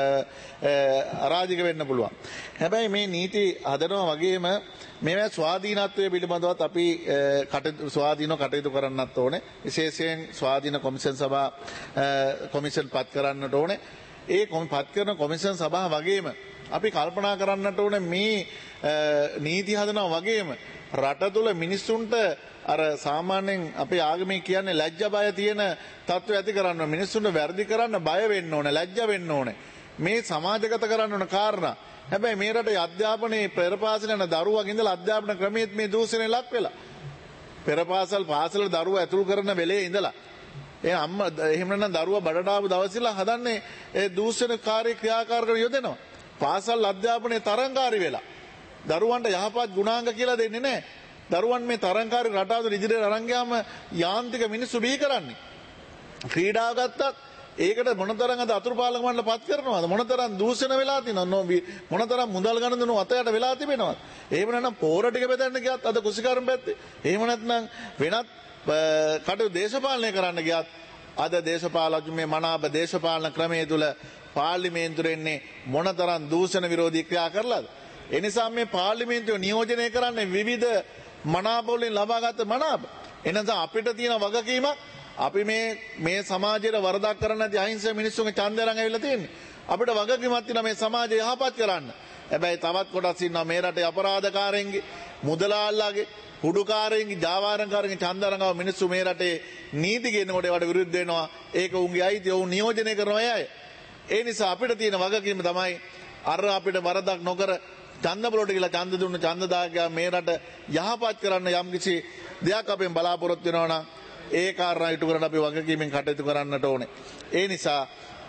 අරාජික වෙන්න පුළුවන්. හැබැයි මේ නීති හදනවා වගේම මේවා ස්වාධීනත්වයේ පිළිබඳවත් අපි ස්වාධීනව කටයුතු කරන්නත් ඕනේ. විශේෂයෙන් ස්වාධීන කොමිෂන් සභා කොමිෂන් පත් කරන්නට ඕනේ. ඒ පත් කරන කොමිෂන් සභාව වගේම අපි කල්පනා කරන්නට ඕනේ මේ නීති හදනවා වගේම රට තුළ මිනිස්සුන්ට අර සාමාන්‍යයෙන් අපේ ආගමේ කියන්නේ ලැජ්ජා බය තියෙන තත්ත්වය ඇති කරන්න මිනිස්සුන්ට වැරදි කරන්න බය වෙන්න ඕනේ ලැජ්ජා වෙන්න ඕනේ මේ සමාජගත කරන්න ඕන කාරණා. හැබැයි මේ රටේ අධ්‍යාපනයේ පෙරපාසල යන දරුවන්ගේ ඉඳලා අධ්‍යාපන ක්‍රමයේත් මේ දූෂණය ලක් වෙලා. පෙරපාසල් පාසල දරුවෝ ඇතුළු කරන වෙලේ ඉඳලා ඒ අම්මා එහෙම නැත්නම් දරුවා බඩට ආපු දවසේලා හදන්නේ ඒ දූෂණකාරී ක්‍රියාකාරකම් යොදනවා. පාසල් අධ්‍යාපනයේ තරංකාරී වෙලා දරුවන්ට යහපත් ගුණාංග කියලා දෙන්නේ නැහැ. දරුවන් මේ තරංකාරී රටාවල ඉදිරියට අරන් ගියාම යාන්ත්‍රික මිනිස්සු බිහි කරන්නේ. ක්‍රීඩාව ගත්තත් ඒකට මොනතරම් අද අතුරුපාලක මණ්ඩල පත් කරනවද? මොනතරම් දූෂණ වෙලා තියෙනවද? මොනතරම් මුදල් ගන්න දෙනව අතයට වෙලා තිබෙනවද? එහෙම නැත්නම් පෝර ටික බෙදන්න ගියත් අද කුසිකරම් පැත්තේ. එහෙම නැත්නම් වෙනත් කටයුතු දේශපාලනය කරන්න ගියත් අද දේශපාලක මේ මනාප දේශපාලන ක්‍රමයේ තුල පාර්ලිමේන්තුවෙන්නේ මොනතරම් දූෂණ විරෝධී ක්‍රියා කරලාද? ඒ නිසා මේ පාර්ලිමේන්තුව නියෝජනය කරන්නේ විවිධ මනාප වලින් ලබාගත් මනාප. එනනම් අපිට තියෙන වගකීමක් අපි මේ සමාජයට වරදක් කරන්න නැති අහිංසක මිනිස්සුන්ගේ ඡන්දය අරන් ඇවිල්ලා තියෙන්නේ. අපිට වගකීමක් තියෙනවා මේ සමාජය යහපත් කරන්න. හැබැයි තවත් කොටස් ඉන්නවා මේ රටේ අපරාධකාරයන්ගේ, මුදලාල්ලාගේ, හුඩුකාරයන්ගේ, ජාවාරම්කාරයන්ගේ ඡන්ද අරන් මිනිස්සු මේ රටේ නීති ගෙනකොට ඒවට විරුද්ධ වෙනවා. ඒක උන්ගේ අයිතිය. උන් නියෝජනය කරනවා අය. ඒ නිසා අපිට තියෙන වගකීම තමයි අර අපිට වරදක් නොකර ඡන්දවලට කියලා ඡන්ද දුන්න ඡන්දදායකයා මේ රට යහපත් කරන්න යම්කිසි දෙයක් අපෙන් බලාපොරොත්තු වෙනවා නම් ඒ කාරණා ඉටු කරන්න අපි වගකීමෙන් කටයුතු කරන්නට ඕනේ. ඒ නිසා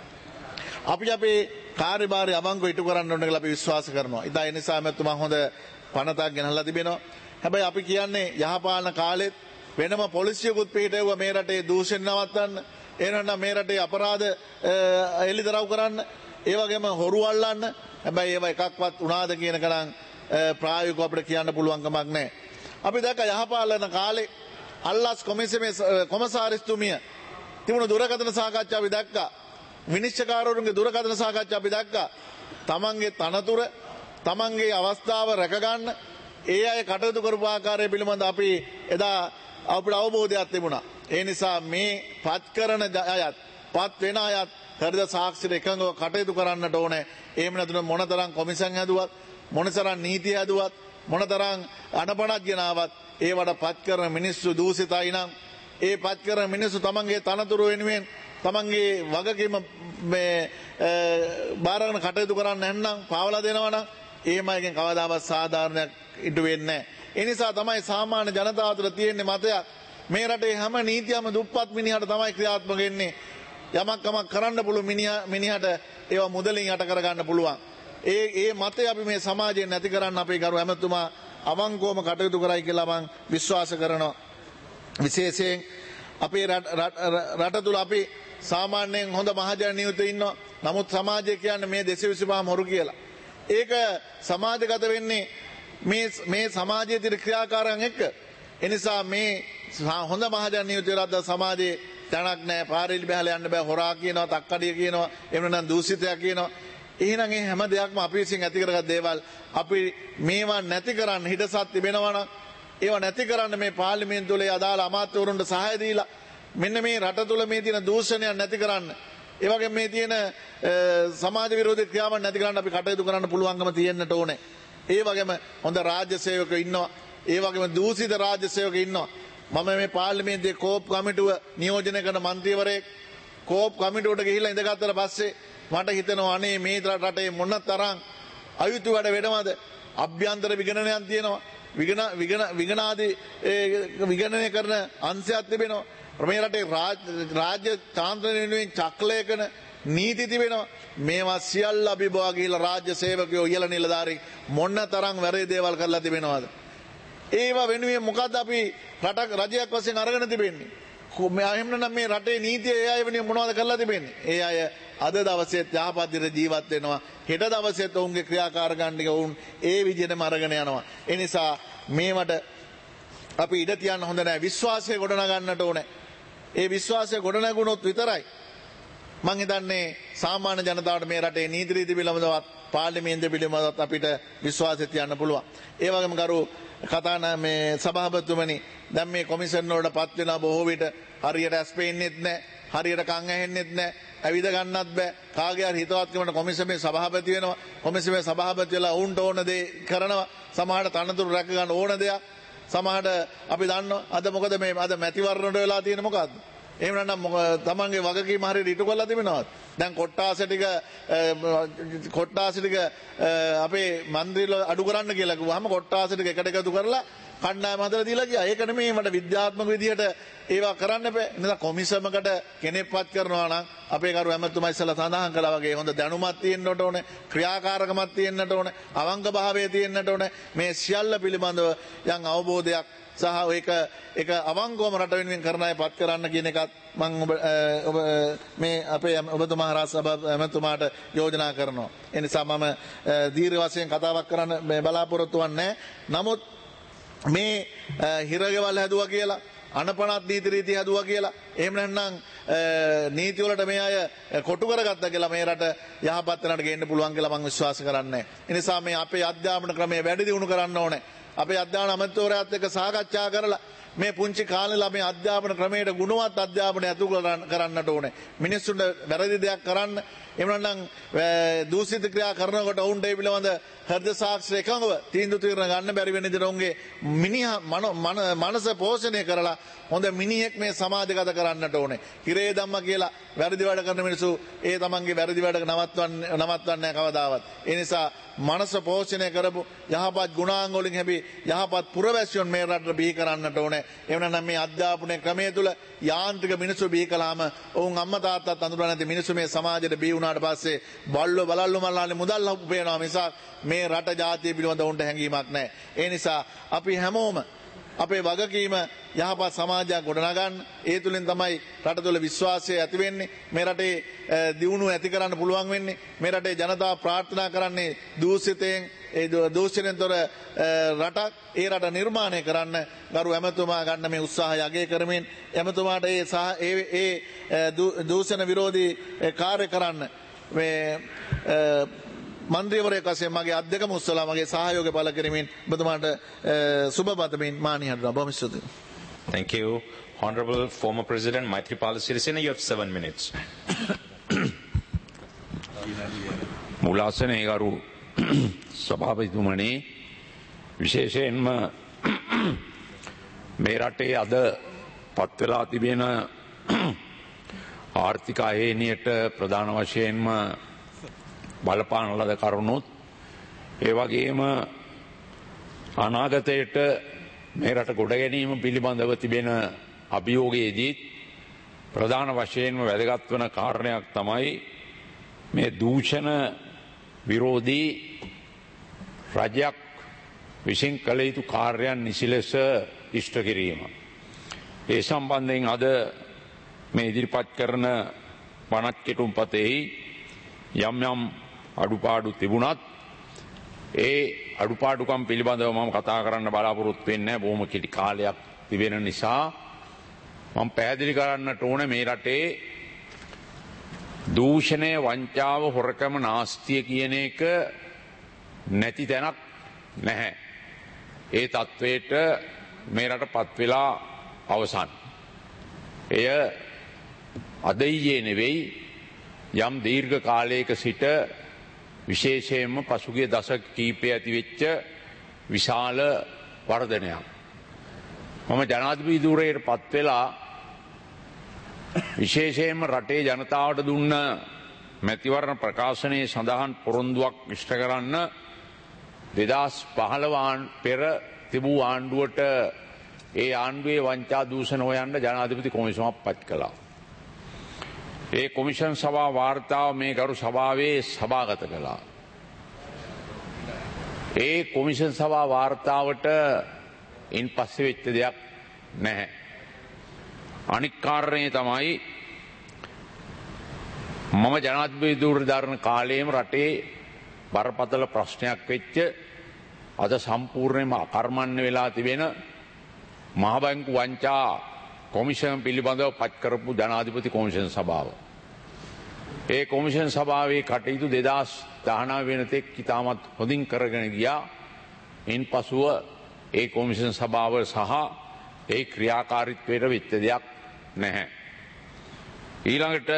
අපි අපේ කාර්යභාරය අවංකව ඉටු කරන්න ඕනේ කියලා අපි විශ්වාස කරනවා. ඉතින් ඒ නිසා මම හොඳ පනතක් ගෙනල්ලා තිබෙනවා. හැබැයි අපි කියන්නේ යහපාලන කාලෙත් වෙනම පොලිසියකුත් පිටේවුවා මේ රටේ දූෂණ නවත්තන්න. එනනම් මේ රටේ අපරාධ එළිදරව් කරන්න. ඒ වගේම හොරු අල්ලන්න. හැබැයි ඒවා එකක්වත් උනාද කියන කලං ප්‍රායෝගිකව අපිට කියන්න පුළුවන් කමක් නැහැ. අපි දැක්ක යහපාලන කාලේ අල්ලාස් කොමසාරිස්තුමිය තිබුණු දුරකථන සාකච්ඡා අපි දැක්කා. විනිශ්චයකාරවරුන්ගේ දුරකථන සාකච්ඡා අපි දැක්කා. තමන්ගේ තනතුර තමන්ගේ අවස්ථාව රැකගන්න ඒ අය කටයුතු කරපු ආකාරය පිළිබඳ අපි එදා අපිට අවබෝධයක් තිබුණා. ඒ නිසා මේ පත් කරන අයත් පත් වෙන අයත් හෘද සාක්ෂියට එකඟව කටයුතු කරන්නට ඕනේ. එහෙම නැතුව මොනතරම් කොමිෂන් හැදුවත් මොනතරම් නීති හැදුවත් මොනතරම් අනපනක් ගෙනාවත් ඒවට පත් කරන මිනිස්සු දූෂිතයි නම් ඒ පත් කරන මිනිස්සු තමන්ගේ තනතුරු වෙනුවෙන් තමන්ගේ වගකීම බාරගෙන කටයුතු කරන්න නැත්නම් පාවලා දෙනවා නම් එහෙම එකෙන් කවදාවත් සාධාරණයක් ඉටු වෙන්නේ නැහැ. ඒ නිසා තමයි සාමාන්‍ය ජනතාව තුළ තියෙන මතයක් මේ රටේ හැම නීතියම දුප්පත් මිනිහට තමයි ක්‍රියාත්මක වෙන්නේ. යමක් කමක් කරන්න පුළු මිනිහට ඒවා මුදලින් යට කරගන්න පුළුවන්. ඒ මතය අපි මේ සමාජයෙන් නැති කරන්න අපේ ගරු ඇමතුමා අවංකවම කටයුතු කරයි කියලා මම විශ්වාස කරනවා. විශේෂයෙන් අපේ රට තුල අපි සාමාන්‍යයෙන් හොඳ මහජන නියුතේ ඉන්නවා. නමුත් සමාජය කියන්නේ මේ 225 හොරු කියලා. ඒක සමාජගත වෙන්නේ මේ සමාජයේ තියෙන ක්‍රියාකාරයන් එක්ක. ඒ නිසා මේ හොඳ මහජන නියුතේලාද සමාජයේ තනක් නැහැ. පාරේලි බහලා යන්න බෑ. හොරා කියනවා, තක්කඩිය කියනවා, එහෙම නැත්නම් දූෂිතයා කියනවා. එහෙනම් මේ හැම දෙයක්ම අපි විසින් ඇති කරගත් දේවල් අපි මේවා නැති කරන්න හිඩසක් තිබෙනවා නම් ඒවා නැති කරන්න මේ පාර්ලිමේන්තුවේ අදාළ අමාත්‍යවරුන්ට සහාය දීලා මෙන්න මේ රට තුළ මේ තියෙන දූෂණයන් නැති කරන්න ඒ වගේ මේ තියෙන සමාජ විරෝධී ක්‍රියාවන් නැති කරන්න අපි කටයුතු කරන්න පුළුවන්කම තියෙන්නට ඕනේ. ඒ වගේම හොඳ රාජ්‍ය සේවකයෝ ඉන්නවා. ඒ වගේම දූෂිත රාජ්‍ය සේවකයෝ ඉන්නවා. මම මේ පාර්ලිමේන්තුවේ කෝප් කමිටුව නියෝජනය කරන මන්ත්‍රීවරයෙක් කෝප් කමිටුවට ගිහිල්ලා ඉඳගත්තට පස්සේ මට හිතෙනවා අනේ මේ රටේ මොන තරම් අයුතු වැඩ වෙනවද අභ්‍යන්තර විගණනයක් තියෙනවා. විගණාදී විගණනය කරන අංශයක් තිබෙනවා. මේ රටේ රාජ්‍ය තාන්ත්‍රණය වෙනුවෙන් චක්‍රය කරන නීති තිබෙනවා. මේවා සියල්ල අභිභවා ගිහිල්ලා රාජ්‍ය සේවකයෝ ඉහළ නිලධාරී මොන තරම් වැරදි දේවල් කරලා තිබෙනවද? ඒවා වෙනුවෙන් මොකද්ද අපි රටක් රජයක් වශයෙන් අරගෙන තිබෙන්නේ? එහෙම නම් මේ රටේ නීතිය ඒ අය වෙනුවෙන් මොනවද කරලා තිබෙන්නේ? ඒ අය අද දවසේත් යහපත් විදිහට ජීවත් වෙනවා. හෙට දවසේත් ඔවුන්ගේ ක්‍රියාකාරකම් ටික ඔවුන් ඒ විදිහටම අරගෙන යනවා. ඒ නිසා මේවට අපි ඉඩ තියන්න හොඳ නැහැ. විශ්වාසය ගොඩනගන්නට ඕනේ. ඒ විශ්වාසය ගොඩනගුණොත් විතරයි මම හිතන්නේ සාමාන්‍ය ජනතාවට මේ රටේ නීති රීති පිළිබඳවත් පාර්ලිමේන්තුව පිළිබඳවත් අපිට විශ්වාසය තියන්න පුළුවන්. ඒ වගේම ගරු කතාන මේ සභාපතිතුමනි දැන් මේ කොමිෂන් වලට පත් වෙන බොහෝ විට හරියට ඇස් පේන්නෙත් නැහැ, හරියට කන් ඇහෙන්නෙත් නැහැ, ඇවිද ගන්නත් බෑ. කාගේ හරි හිතවත්කමකට කොමිෂමේ සභාපති වෙනවා. කොමිෂමේ සභාපති වෙලා වුන්ට ඕන දේ කරනවා. සමහරට තනතුරු රැක ගන්න ඕන දෙයක්. සමහරට අපි දන්නවා අද මොකද මේ අද මැතිවරණයට වෙලා තියෙන මොකද්ද? එහෙම නැත්නම් තමන්ගේ වගකීම හරියට ඉටු කරලා තිබෙනවද? දැන් කොට්ටාස ටික අපේ මන්ත්‍රීල අඩු කරන්න කියලා කිව්වහම කොට්ටාස ටික එකට එකතු කරලා කණ්ඩායම හදලා දීලා ගියා. ඒක නෙමෙයි මට විද්‍යාත්මක විදිහට ඒවා කරන්න බෑ. නිසා කොමිසමකට කෙනෙක්පත් කරනවා නම් අපේ කරු ඇමතුමා ඉස්සලා සඳහන් කළා වගේ හොඳ දැනුමක් තියෙන්නට ඕනේ, ක්‍රියාකාරකමක් තියෙන්නට ඕනේ, අවංක භාවය තියෙන්නට ඕනේ. මේ සියල්ල පිළිබඳව යම් අවබෝධයක් සහ ඒක අවංකවම රට වෙනුවෙන් කරන අය පත් කරන්න කියන එකත් මම ඔබ මේ අපේ ඔබතුමා රාජ්‍ය සභාව ඇමතුමාට යෝජනා කරනවා. ඒ නිසා මම දීර්ඝ වශයෙන් කතාවක් කරන්න බලාපොරොත්තු වෙන්නේ නැහැ. නමුත් මේ හිරගෙවල් හැදුවා කියලා අනපනත් නීති රීති හැදුවා කියලා එහෙම නැත්නම් නීති වලට මේ අය කොටු කරගත්තා කියලා මේ රට යහපත් වෙනට ගේන්න පුළුවන් කියලා මම විශ්වාස කරන්නේ. ඒ නිසා මේ අපේ අධ්‍යාපන ක්‍රමය වැඩි දියුණු කරන්න ඕනේ. අපේ අධ්‍යාපන අමාත්‍යවරයාත් එක්ක සාකච්ඡා කරලා මේ පුංචි කාලේ ළමයි අධ්‍යාපන ක්‍රමයට ගුණවත් අධ්‍යාපනය ඇතුළු කරන්නට ඕනේ. මිනිස්සුන්ට වැරදි දෙයක් කරන්න එහෙම නැත්නම් දූෂිත ක්‍රියා කරනකොට ඔවුන්ට ඒ පිළිබඳ හෘද සාක්ෂි එකඟව තීන්දුව తీරන ගන්න බැරි වෙන විදිහට ඔවුන්ගේ මනස පෝෂණය කරලා හොඳ මිනිහෙක් මේ සමාජගත කරන්නට ඕනේ. හිරේ ධම්ම කියලා වැරදි වැඩ කරන මිනිස්සු ඒ තමන්ගේ වැරදි වැඩ නවත්වන්නේ නැහැ කවදාවත්. ඒ නිසා මනස පෝෂණය කරපු යහපත් ගුණාංග වලින් හැබි යහපත් පුරවැසියන් මේ රටට බිහි කරන්නට ඕනේ. එහෙම නැත්නම් මේ අධ්‍යාපන ක්‍රමය තුළ යාන්ත්‍රික මිනිස්සු බිහි කළාම ඔවුන් අම්මා තාත්තාත් අඳුරන්නේ නැති මිනිස්සු මේ සමාජයට බිහි වුණාට පස්සේ බල්ලෝ බලල්ලෝ මල්ලානේ මුදල් උපයනවා මිසක් මේ රට ජාතිය පිළිබඳ උන්ට හැඟීමක් නැහැ. ඒ නිසා අපි හැමෝම අපේ වගකීම යහපත් සමාජයක් ගොඩනගන්න. ඒ තුලින් තමයි රට තුළ විශ්වාසය ඇති වෙන්නේ. මේ රටේ දියුණුව ඇති කරන්න පුළුවන් වෙන්නේ. මේ රටේ ජනතාව ප්‍රාර්ථනා කරන්නේ දූෂණයෙන් තොර රටක්. ඒ රට නිර්මාණය කරන්න ගරු ඇමතුමා ගන්න මේ උත්සාහය අගය කරමින් ඇමතුමාට ඒ දූෂණ විරෝධී කාර්ය කරන්න මේ මන්ත්‍රීවරයෙක් වශයෙන් මගේ අධ්‍යක්ෂකම උස්සලා මගේ සහයෝගය පළ කරමින් ඔබතුමාට සුබ පතමින් මානි හඳුනා බොහොම ස්තුතියි. Thank you. Honorable former President Maithripala Sirisena, you have 7 minutes. මුලාසනේ ගරු සභාපතිතුමනි විශේෂයෙන්ම මේ රටේ අද පත් වෙලා තිබෙන ආර්ථික අහේනියට ප්‍රධාන වශයෙන්ම බලපාන ලද කරුණුත් ඒ වගේම අනාගතයට මේ රට ගොඩ ගැනීම පිළිබඳව තිබෙන අභියෝගයේදී ප්‍රධාන වශයෙන්ම වැදගත් වන කාරණයක් තමයි මේ දූෂණ විරෝධී රජයක් විසින් කළ යුතු කාර්යයන් නිසි ලෙස ඉෂ්ට කිරීම. ඒ සම්බන්ධයෙන් අද මේ ඉදිරිපත් කරන වණක් කෙටුම්පතෙහි යම් යම් අඩුපාඩු තිබුණත් ඒ අඩුපාඩුකම් පිළිබඳව මම කතා කරන්න බලාපොරොත්තු වෙන්නේ නැහැ. බොහොම කෙටි කාලයක් තිබෙන නිසා මම පැහැදිලි කරන්නට ඕනේ මේ රටේ දූෂණය, වංචාව, හොරකම, නාස්තිය කියන එක නැති තැනක් නැහැ. ඒ තත්වයට මේ රට පත් වෙලා අවසන්. එය අද ඊයේ නෙවෙයි යම් දීර්ඝ කාලයක සිට විශේෂයෙන්ම පසුගිය දශක කීපය ඇතිවෙච්ච විශාල වර්ධනයක්. මම ජනාධිපති ධූරයට පත් වෙලා විශේෂයෙන්ම රටේ ජනතාවට දුන්න මැතිවරණ ප්‍රකාශනයේ සඳහන් පොරොන්දුවක් ඉෂ්ට කරන්න 2015 පෙර තිබූ ආණ්ඩුවට ඒ ආණ්ඩුවේ වංචා දූෂණ හොයන්න ජනාධිපති කොමිසමක් පත් කළා. ඒ කොමිෂන් සභා වාර්තාව මේ ගරු සභාවේ සභාගත කළා. ඒ කොමිෂන් සභා වාර්තාවට ඉන් පස්සේ වෙච්ච දෙයක් නැහැ. අනික් කාරණේ තමයි මම ජනාධිපති ධූරධාරණ කාලයේම රටේ බරපතල ප්‍රශ්නයක් වෙච්ච අද සම්පූර්ණයෙන්ම අකර්මණ්‍ය වෙලා තිබෙන මහ බැංකු වංචා කොමිෂන් පිළිබඳව පත් කරපු ජනාධිපති කොමිෂන් සභාව. ඒ කොමිෂන් සභාවේ කටයුතු 2019 වෙනතෙක් ඉතාමත් හොඳින් කරගෙන ගියා. ඉන්පසුව ඒ කොමිෂන් සභාව සහ ඒ ක්‍රියාකාරීත්වයට වෙච්ච දෙයක් නැහැ. ඊළඟට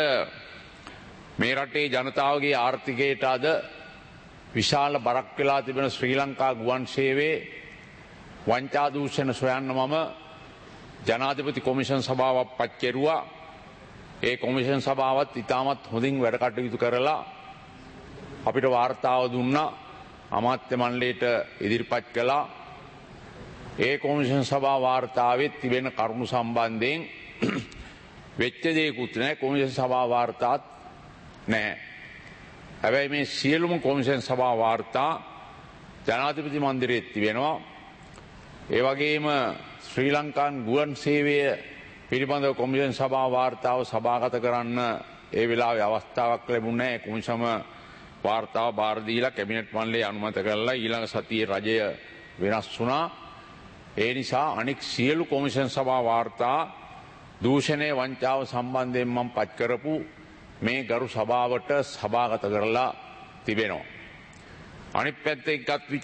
මේ රටේ ජනතාවගේ ආර්ථිකයට අද විශාල බරක් වෙලා තිබෙන ශ්‍රී ලංකා ගුවන් සේවයේ වංචා දූෂණ සොයන්න මම ජනාධිපති කොමිෂන් සභාවක් පත් කෙරුවා. ඒ කොමිෂන් සභාවත් ඉතාමත් හොඳින් වැඩ කටයුතු කරලා අපිට වාර්තාව දුන්නා. අමාත්‍ය මණ්ඩලයට ඉදිරිපත් කළා. ඒ කොමිෂන් සභා වාර්තාවේ තිබෙන කරුණු සම්බන්ධයෙන් වෙච්ච දේකුත් නැහැ. කොමිෂන් සභා වාර්තාත් නැහැ. හැබැයි මේ සියලුම කොමිෂන් සභා වාර්තා ජනාධිපති මන්දිරයේ තිබෙනවා. ඒ වගේම ශ්‍රී ලංකාන් ගුවන් සේවය පිළිබඳව කොමිෂන් සභා වාර්තාව සභාගත කරන්න ඒ වෙලාවේ අවස්ථාවක් ලැබුණේ නැහැ. කොමිෂම වාර්තාව බාර දීලා කැබිනට් මණ්ඩලය අනුමත කරලා ඊළඟ සතියේ රජය වෙනස් වුණා. ඒ නිසා අනෙක් සියලු කොමිෂන් සභා වාර්තා දූෂණය වංචාව සම්බන්ධයෙන් මම පත් කරපු මේ ගරු සභාවට සභාගත කරලා තිබෙනවා. අනිත් පැත්තේ එක්කත් විට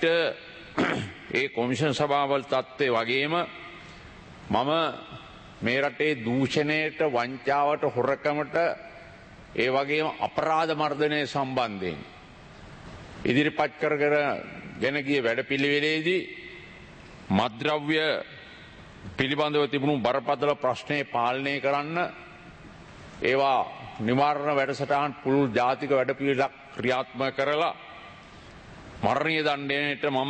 ඒ කොමිෂන් සභාවල් තත්ත්වය වගේම මම මේ රටේ දූෂණයට වංචාවට හොරකමට ඒ වගේම අපරාධ මර්ධනය සම්බන්ධයෙන් ඉදිරිපත් කරගෙන ගිය වැඩපිළිවෙලේදී මත්ද්‍රව්‍ය පිළිබඳව තිබුණු බරපතල ප්‍රශ්නය පාලනය කරන්න ඒවා නිවාරණ වැඩසටහන් පුළුල් ජාතික වැඩපිළිවෙලක් ක්‍රියාත්මක කරලා මරණීය දණ්ඩනයට මම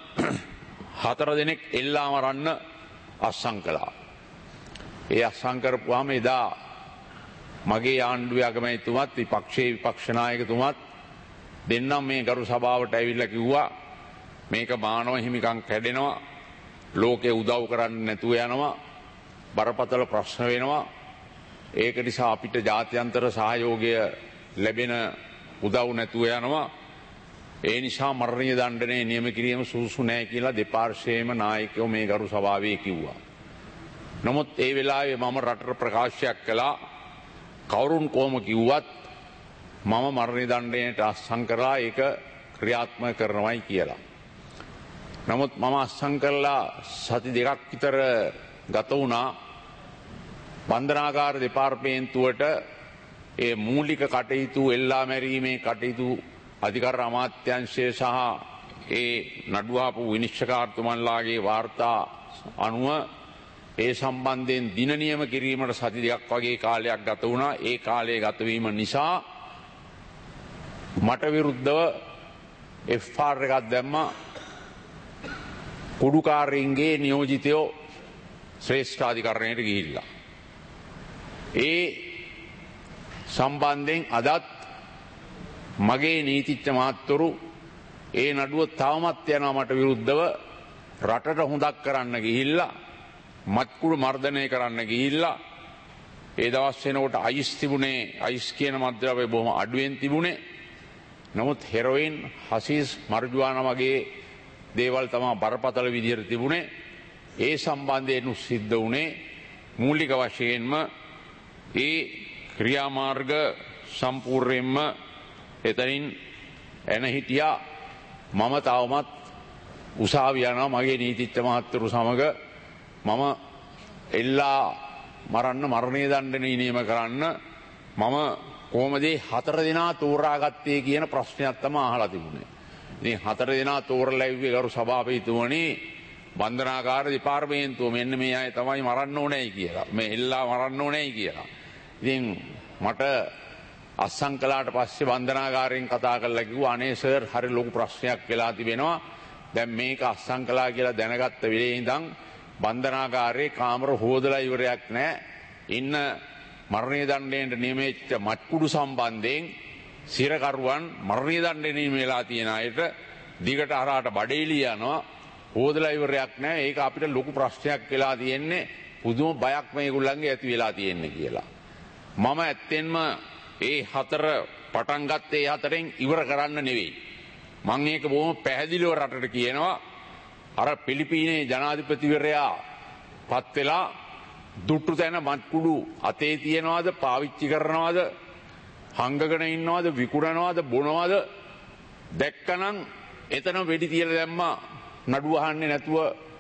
4 දෙනෙක් එල්ලා මරන්න අත්සන් කළා. ඒ අත්සන් කරපුවාම එදා මගේ ආණ්ඩුවේ අගමැතිතුමත් විපක්ෂයේ විපක්ෂ නායකතුමත් දෙන්නම් මේ ගරු සභාවට ඇවිල්ලා කිව්වා මේක මානව හිමිකම් කැඩෙනවා, ලෝකේ උදව් කරන්න නැතුව යනවා, බරපතල ප්‍රශ්න වෙනවා. ඒක නිසා අපිට ජාත්‍යන්තර සහයෝගය ලැබෙන උදව් නැතුව යනවා. ඒ නිසා මරණීය දණ්ඩනය නියම කිරීම සුදුසු නැහැ කියලා දෙපාර්ශ්වයේම නායකයෝ මේ ගරු සභාවේ කිව්වා. නමුත් ඒ වෙලාවේ මම රටට ප්‍රකාශයක් කළා කවුරුන් කොහොම කිව්වත් මම මරණීය දණ්ඩනයට අත්සන් කරලා ඒක ක්‍රියාත්මක කරනවායි කියලා. නමුත් මම අත්සන් කරලා සති දෙකක් විතර ගත වුණා. බන්ධනාගාර දෙපාර්තමේන්තුවට ඒ මූලික කටයුතු එල්ලා මැරීමේ කටයුතු අධිකරණ අමාත්‍යාංශය සහ ඒ නඩුවාපු විනිශ්චයකාරතුමන්ලාගේ වාර්තා අනුව ඒ සම්බන්ධයෙන් දින නියම කිරීමට සති දෙකක් වගේ කාලයක් ගත වුණා. ඒ කාලය ගත වීම නිසා මට විරුද්ධව FR එකක් දැම්මා. කුඩුකාරයින්ගේ නියෝජිතයෝ ශ්‍රේෂ්ඨාධිකරණයට ගිහිල්ලා. ඒ සම්බන්ධයෙන් අදත් මගේ නීතිඥ මහත්වරු ඒ නඩුව තවමත් යනවා මට විරුද්ධව රටට හොඳක් කරන්න ගිහිල්ලා, මත්කුඩු මර්ධනය කරන්න ගිහිල්ලා. ඒ දවස් වෙනකොට අයිස් තිබුණේ, අයිස් කියන මත්ද්‍රව්‍ය බොහොම අඩුවෙන් තිබුණේ. නමුත් හෙරොයින්, හසීස්, මර්ජුවානා වගේ දේවල් තමයි බරපතල විදියට තිබුණේ. ඒ සම්බන්ධයෙන් සිද්ධ වුණේ මූලික වශයෙන්ම ඒ ක්‍රියාමාර්ග සම්පූර්ණයෙන්ම එතනින් එන හිටියා. මම තවමත් උසාවි යනවා මගේ නීතිඥ මහත්වරු සමග මම එල්ලා මරන්න මරණීය දණ්ඩනය නියම කරන්න මම කොහොමද 4 දෙනා තෝරාගත්තේ කියන ප්‍රශ්නයක් තමයි අහලා තිබුණේ. ඉතින් 4 දෙනා තෝරලා ඉව්වේ ගරු සභාපතිතුමනි බන්ධනාගාර දෙපාර්තමේන්තුව මෙන්න මේ අය තමයි මරන්න ඕනේයි කියලා. මේ එල්ලා මරන්න ඕනේයි කියලා. ඉතින් මට අත්සන් කළාට පස්සේ බන්ධනාගාරයෙන් කතා කරලා කිව්වා අනේ සර් හරි ලොකු ප්‍රශ්නයක් වෙලා තිබෙනවා. දැන් මේක අස්සම් කළා කියලා දැනගත්ත වෙලේ ඉඳන් බන්ධනාගාරයේ කාමර හොදලා ඉවරයක් නැහැ. ඉන්න මරණීය දණ්ඩයට නියමිත මත්කුඩු සම්බන්ධයෙන් සිරකරුවන් මරණීය දණ්ඩේ නියමලා තියෙන අයට දිගට හරහාට බඩේලි යනවා. හොදලා ඉවරයක් නැහැ. ඒක අපිට ලොකු ප්‍රශ්නයක් වෙලා තියෙන්නේ. පුදුම බයක් මේගොල්ලන්ගේ ඇති වෙලා තියෙන්නේ කියලා. මම ඇත්තෙන්ම ඒ හතර පටන් ගත්තේ ඒ හතරෙන් ඉවර කරන්න නෙවෙයි. මම ඒක බොහොම පැහැදිලිව රටට කියනවා. අර පිලිපීනේ ජනාධිපතිවරයා පත් වෙලා දුට්ටු තැන මත්කුඩු අතේ තියනවාද පාවිච්චි කරනවාද හංගගෙන ඉන්නවාද විකුණනවාද බොනවාද දැක්කනම් එතන වෙඩි තියලා දැම්මා නඩු අහන්නේ නැතුව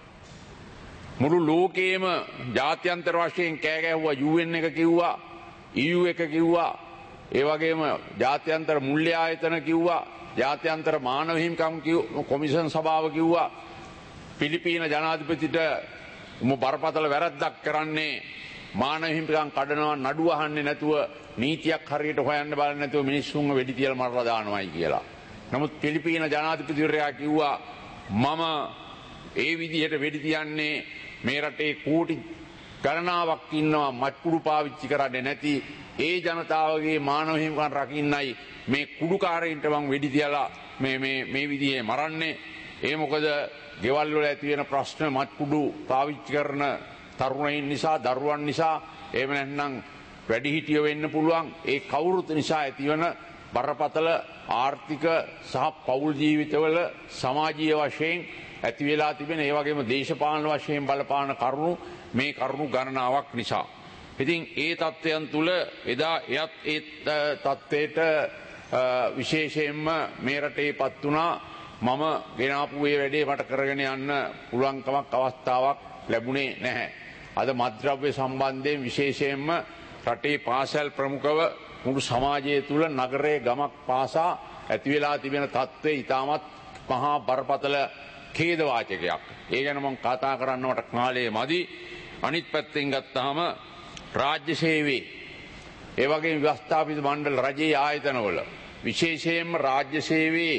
මුළු ලෝකේම ජාත්‍යන්තර වශයෙන් කෑ ගැහුවා UN එක කිව්වා EU එක කිව්වා ඒ වගේම ජාත්‍යන්තර මුල්‍ය ආයතන කිව්වා ජාත්‍යන්තර මානව හිමිකම් කොමිෂන් සභාව කිව්වා පිලිපීන ජනාධිපතිට බරපතල වැරද්දක් කරන්නේ මානව හිමිකම් කඩනවා නඩු අහන්නේ නැතුව නීතියක් හරියට හොයන්න බලන්නේ නැතුව මිනිස්සුන්ව වෙඩි තියලා මරලා දානවායි කියලා. නමුත් පිලිපීන ජනාධිපතිවරයා කිව්වා මම ඒ විදිහට වෙඩි තියන්නේ මේ රටේ කෝටි ගණනාවක් ඉන්නවා මත්කුඩු පාවිච්චි කරන්නේ නැති ඒ ජනතාවගේ මානව හිමිකම් රකින්නයි මේ කුඩුකාරයින්ට මං වෙඩි තියලා මේ විදිහේ මරන්නේ. ඒ මොකද ගෙවල් වල ඇති වෙන ප්‍රශ්න මත්කුඩු පාවිච්චි කරන තරුණයින් නිසා දරුවන් නිසා එහෙම නැත්නම් වැඩිහිටියෝ වෙන්න පුළුවන් ඒ කවුරුත් නිසා ඇතිවන බරපතල ආර්ථික සහ පෞල් ජීවිතවල සමාජීය වශයෙන් ඇති වෙලා තිබෙන ඒ වගේම දේශපාලන වශයෙන් බලපාන කරුණු මේ කරුණු ගණනාවක් නිසා. ඉතින් ඒ තත්ත්වයන් තුල එදා එයත් ඒ තත්ත්වයට විශේෂයෙන්ම මේ රටේපත් වුණා. මම ගෙනාපු මේ වැඩේ මට කරගෙන යන්න පුළුවන්කමක් අවස්ථාවක් ලැබුණේ නැහැ. අද මත්ද්‍රව්‍ය සම්බන්ධයෙන් විශේෂයෙන්ම රටේ පාසල් ප්‍රමුඛව මුළු සමාජය තුල නගරයේ ගමක් පාසා ඇති වෙලා තිබෙන තත්ත්වය ඉතාමත් මහා බරපතල ඛේදවාචකයක්. ඒ ගැන මම කතා කරන්න මට කාලය මදි. අනිත් පැත්තෙන් ගත්තාම රාජ්‍ය සේවයේ ඒ වගේම ව්‍යවස්ථාපිත මණ්ඩල රජයේ ආයතනවල විශේෂයෙන්ම රාජ්‍ය සේවයේ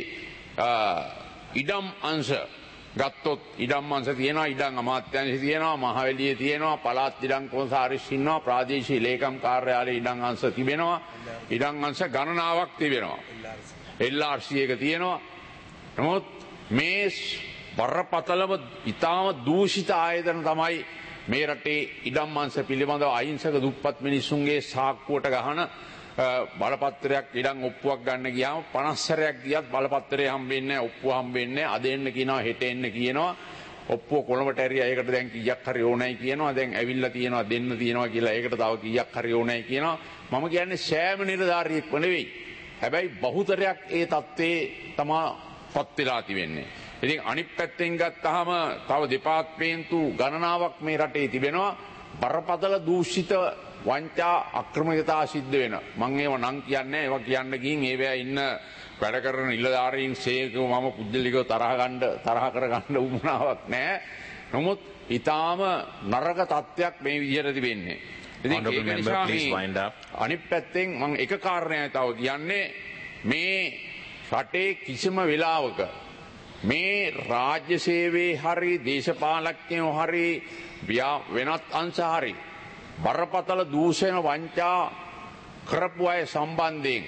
ඉඩම් අංශ ගත්තොත් ඉඩම් අංශ තියෙනවා ඉඩම් අමාත්‍යාංශ තියෙනවා මහවැලියේ තියෙනවා පළාත් ඉඩම් කොමසාරිස් ඉන්නවා ප්‍රාදේශීය ලේකම් කාර්යාලයේ ඉඩම් අංශ තිබෙනවා ඉඩම් අංශ ගණනාවක් තිබෙනවා LRC එක තියෙනවා. නමුත් මේ බරපතලම ඉතාම දූෂිත ආයතන තමයි මේ රටේ ඉඩම් අංශ පිළිබඳව අහිංසක දුප්පත් මිනිස්සුන්ගේ සාක්කුවට ගහන බලපත්‍රයක් ඉඩම් ඔප්පුවක් ගන්න ගියාම 50 සැරයක් ගියත් බලපත්‍රය හම්බෙන්නේ නැහැ ඔප්පුව හම්බෙන්නේ නැහැ. අද එන්න කියනවා හෙට එන්න කියනවා ඔප්පුව කොළඹට ඇරියා ඒකට දැන් කීයක් හරි ඕනයි කියනවා. දැන් ඇවිල්ලා තියෙනවා දෙන්න තියෙනවා කියලා ඒකට තව කීයක් හරි ඕනයි කියනවා. මම කියන්නේ සෑම නිලධාරියෙක්ම නෙවෙයි. හැබැයි බහුතරයක් ඒ තත්ත්වේ තමා පත් වෙලා තිබෙන්නේ. ඉතින් අනිත් පැත්තෙන් ගත්තාම තව දෙපාර්තමේන්තු ගණනාවක් මේ රටේ තිබෙනවා. බරපතල දූෂිත වංචා අක්‍රමිකතා සිද්ධ වෙන. මම ඒව නම් කියන්නේ ඒවා කියන්න ගිහින් ඒවැ ඉන්න වැඩ කරන නිලධාරීන් සේකව මම පුද්ගලිකව තරහ කරගන්න උවමනාවක් නැහැ. නමුත් ඊටාම නරක තත්ත්වයක් මේ විදිහට තිබෙන්නේ. ඉතින් ඒක නිසා අනිත් පැත්තෙන් මම එක කාරණයක් තව කියන්නේ මේ රටේ කිසිම වෙලාවක මේ රාජ්‍ය සේවයේ හරි දේශපාලඥයෝ හරි වෙනත් අංශ හරි බරපතල දූෂණ වංචා කරපු අය සම්බන්ධයෙන්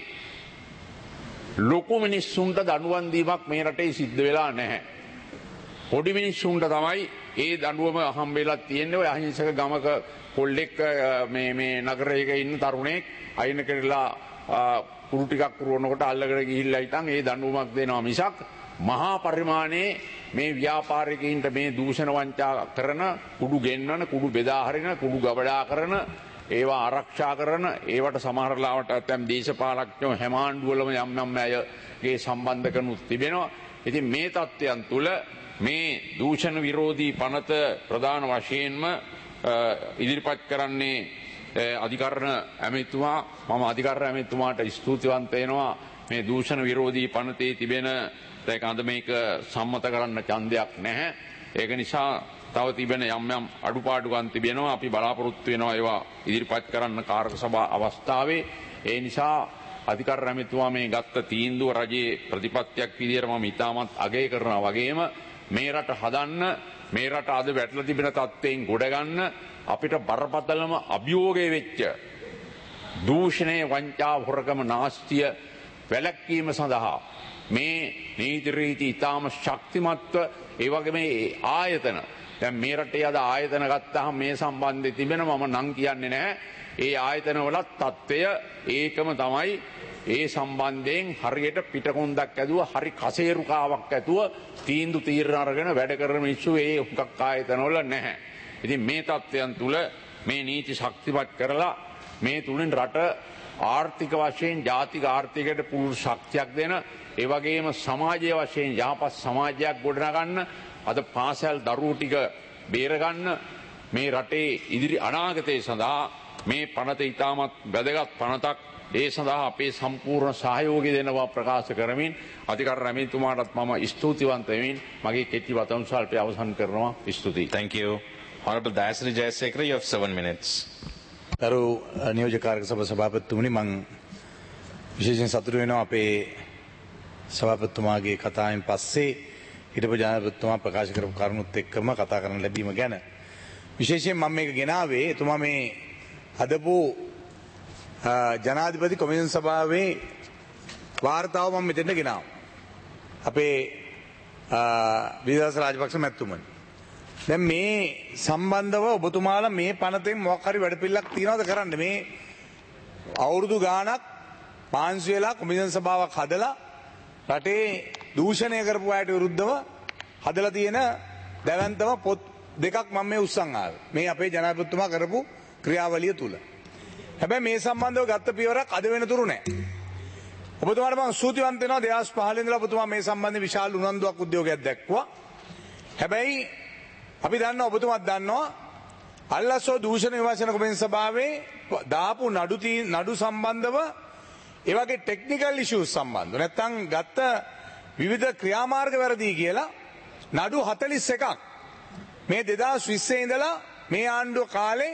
ලොකු මිනිස්සුන්ට දඬුවම් දීමක් මේ රටේ සිද්ධ වෙලා නැහැ. පොඩි මිනිස්සුන්ට තමයි ඒ දඬුවම හම්බෙලා තියෙන්නේ. ඔය අහිංසක ගමක කොල්ලෙක් මේ නගරයක ඉන්න තරුණෙක් අයින කරලා කුරු ටිකක් පුරවනකොට අල්ලගෙන ගිහිල්ලා හිටන් ඒ දඬුවමක් දෙනවා මිසක් මහා පරිමාණයේ මේ ව්‍යාපාරිකයින්ට මේ දූෂණ වංචා කරන කුඩු ගෙන්වන කුඩු බෙදා හරින කුඩු ගබඩා කරන ඒවා ආරක්ෂා කරන ඒවට සමහර ලාවට ඇතම් දේශපාලඥයෝ හැම ආණ්ඩුවලම යම් අයගේ සම්බන්ධ කරනුත් තිබෙනවා. ඉතින් මේ තත්ත්වයන් තුල මේ දූෂණ විරෝධී පනත ප්‍රධාන වශයෙන්ම ඉදිරිපත් කරන්නේ අධිකරණ ඇමතිතුමා. මම අධිකරණ ඇමතිතුමාට ස්තුතිවන්ත වෙනවා මේ දූෂණ විරෝධී පනතේ තිබෙන ඒක අද මේක සම්මත කරන්න ඡන්දයක් නැහැ. ඒක නිසා තව තිබෙන යම් අඩුපාඩුකම් තිබෙනවා. අපි බලාපොරොත්තු වෙනවා ඒවා ඉදිරිපත් කරන්න කාර්ක සභා අවස්ථාවේ. ඒ නිසා අධිකරණ ඇමතිතුමා මේ ගත්ත තීන්දුව රජයේ ප්‍රතිපත්තියක් විදියට මම ඉතාමත් අගය කරනවා. වගේම මේ රට හදන්න මේ රට අද වැටලා තිබෙන තත්ත්වයෙන් ගොඩ ගන්න අපිට බරපතලම අභියෝගය වෙච්ච දූෂණය වංචා හොරකම නාස්තිය වැළැක්වීම සඳහා මේ නීති රීති ඉතාම ශක්තිමත්ව ඒ වගේ මේ ආයතන දැන් මේ රටේ අද ආයතන ගත්තාම මේ සම්බන්ධයෙන් තිබෙන මම නම් කියන්නේ නැහැ ඒ ආයතන වල තත්ත්වය ඒකම තමයි ඒ සම්බන්ධයෙන් හරියට පිටකොන්දක් ඇදුව හරි කසේරුකාවක් ඇතුව තීන්දුව තීරණ අරගෙන වැඩ කරන මිනිස්සු ඒ හුඟක් ආයතන වල නැහැ. ඉතින් මේ තත්ත්වයන් තුල මේ නීති ශක්තිමත් කරලා මේ තුලින් රට ආර්ථික වශයෙන් ජාතික ආර්ථිකයට පුළුල් ශක්තියක් දෙන ඒ වගේම සමාජීය වශයෙන් යහපත් සමාජයක් ගොඩනගන්න අද පාසල් දරුවෝ ටික බේරගන්න මේ රටේ ඉදිරි අනාගතය සඳහා මේ පනත ඉතාමත් වැදගත් පනතක් ඒ සඳහා අපේ සම්පූර්ණ සහයෝගය දෙනවා ප්‍රකාශ කරමින් අධිකරණ ඇමතිතුමාටත් මම ස්තුතිවන්ත වෙමින් මගේ කෙටි වතම් සල්පය අවසන් කරනවා ස්තුතියි. Thank you. Honorable Dayasri Jayasekara, you have 7 minutes. ගරු නියෝජ්‍ය කාර්ය සභා සභාපතිතුමනි මම විශේෂයෙන් සතුටු වෙනවා අපේ සභාපතිතුමාගේ කතාවෙන් පස්සේ හිටපු ජනාධිපතිතුමා ප්‍රකාශ කරපු කරුණුත් එක්කම කතා කරන්න ලැබීම ගැන. විශේෂයෙන් මම මේක ගෙනාවේ එතුමා මේ හදපු ජනාධිපති කොමිෂන් සභාවේ වාර්තාව මම මෙතෙන්ට ගෙනාවා. අපේ විජේදාස රාජපක්ෂ මැතිතුමනි. දැන් මේ සම්බන්ධව ඔබතුමාලා මේ පනතෙන් මොකක් හරි වැඩපිළිවෙලක් තියනවද කරන්න? මේ අවුරුදු ගාණක් පාන්සි වෙලා කොමිෂන් සභාවක් හදලා රටේ දූෂණය කරපු අයට විරුද්ධව හදලා තියෙන දැවැන්තම පොත් දෙකක් මම මේ උස්සන් ආවේ. මේ අපේ ජනාධිපතිතුමා කරපු ක්‍රියාවලිය තුල. හැබැයි මේ සම්බන්ධව ගත්ත පියවරක් අද වෙනතුරු නැහැ. ඔබතුමාට මම ස්තුතිවන්ත වෙනවා 2015 ඉඳලා ඔබතුමා මේ සම්බන්ධයෙන් විශාල උනන්දුවක් උද්‍යෝගයක් දැක්වුවා. හැබැයි අපි දන්නවා ඔබතුමාත් දන්නවා අල්ලසෝ දූෂණ විමර්ශන කොමිෂන් සභාවේ දාපු නඩු සම්බන්ධව ඒ වගේ ටෙක්නිකල් ඉෂුස් සම්බන්ධව නැත්නම් ගත්ත විවිධ ක්‍රියාමාර්ග වැරදි කියලා නඩු 41ක් මේ 2020 ඉඳලා මේ ආණ්ඩුව කාලේ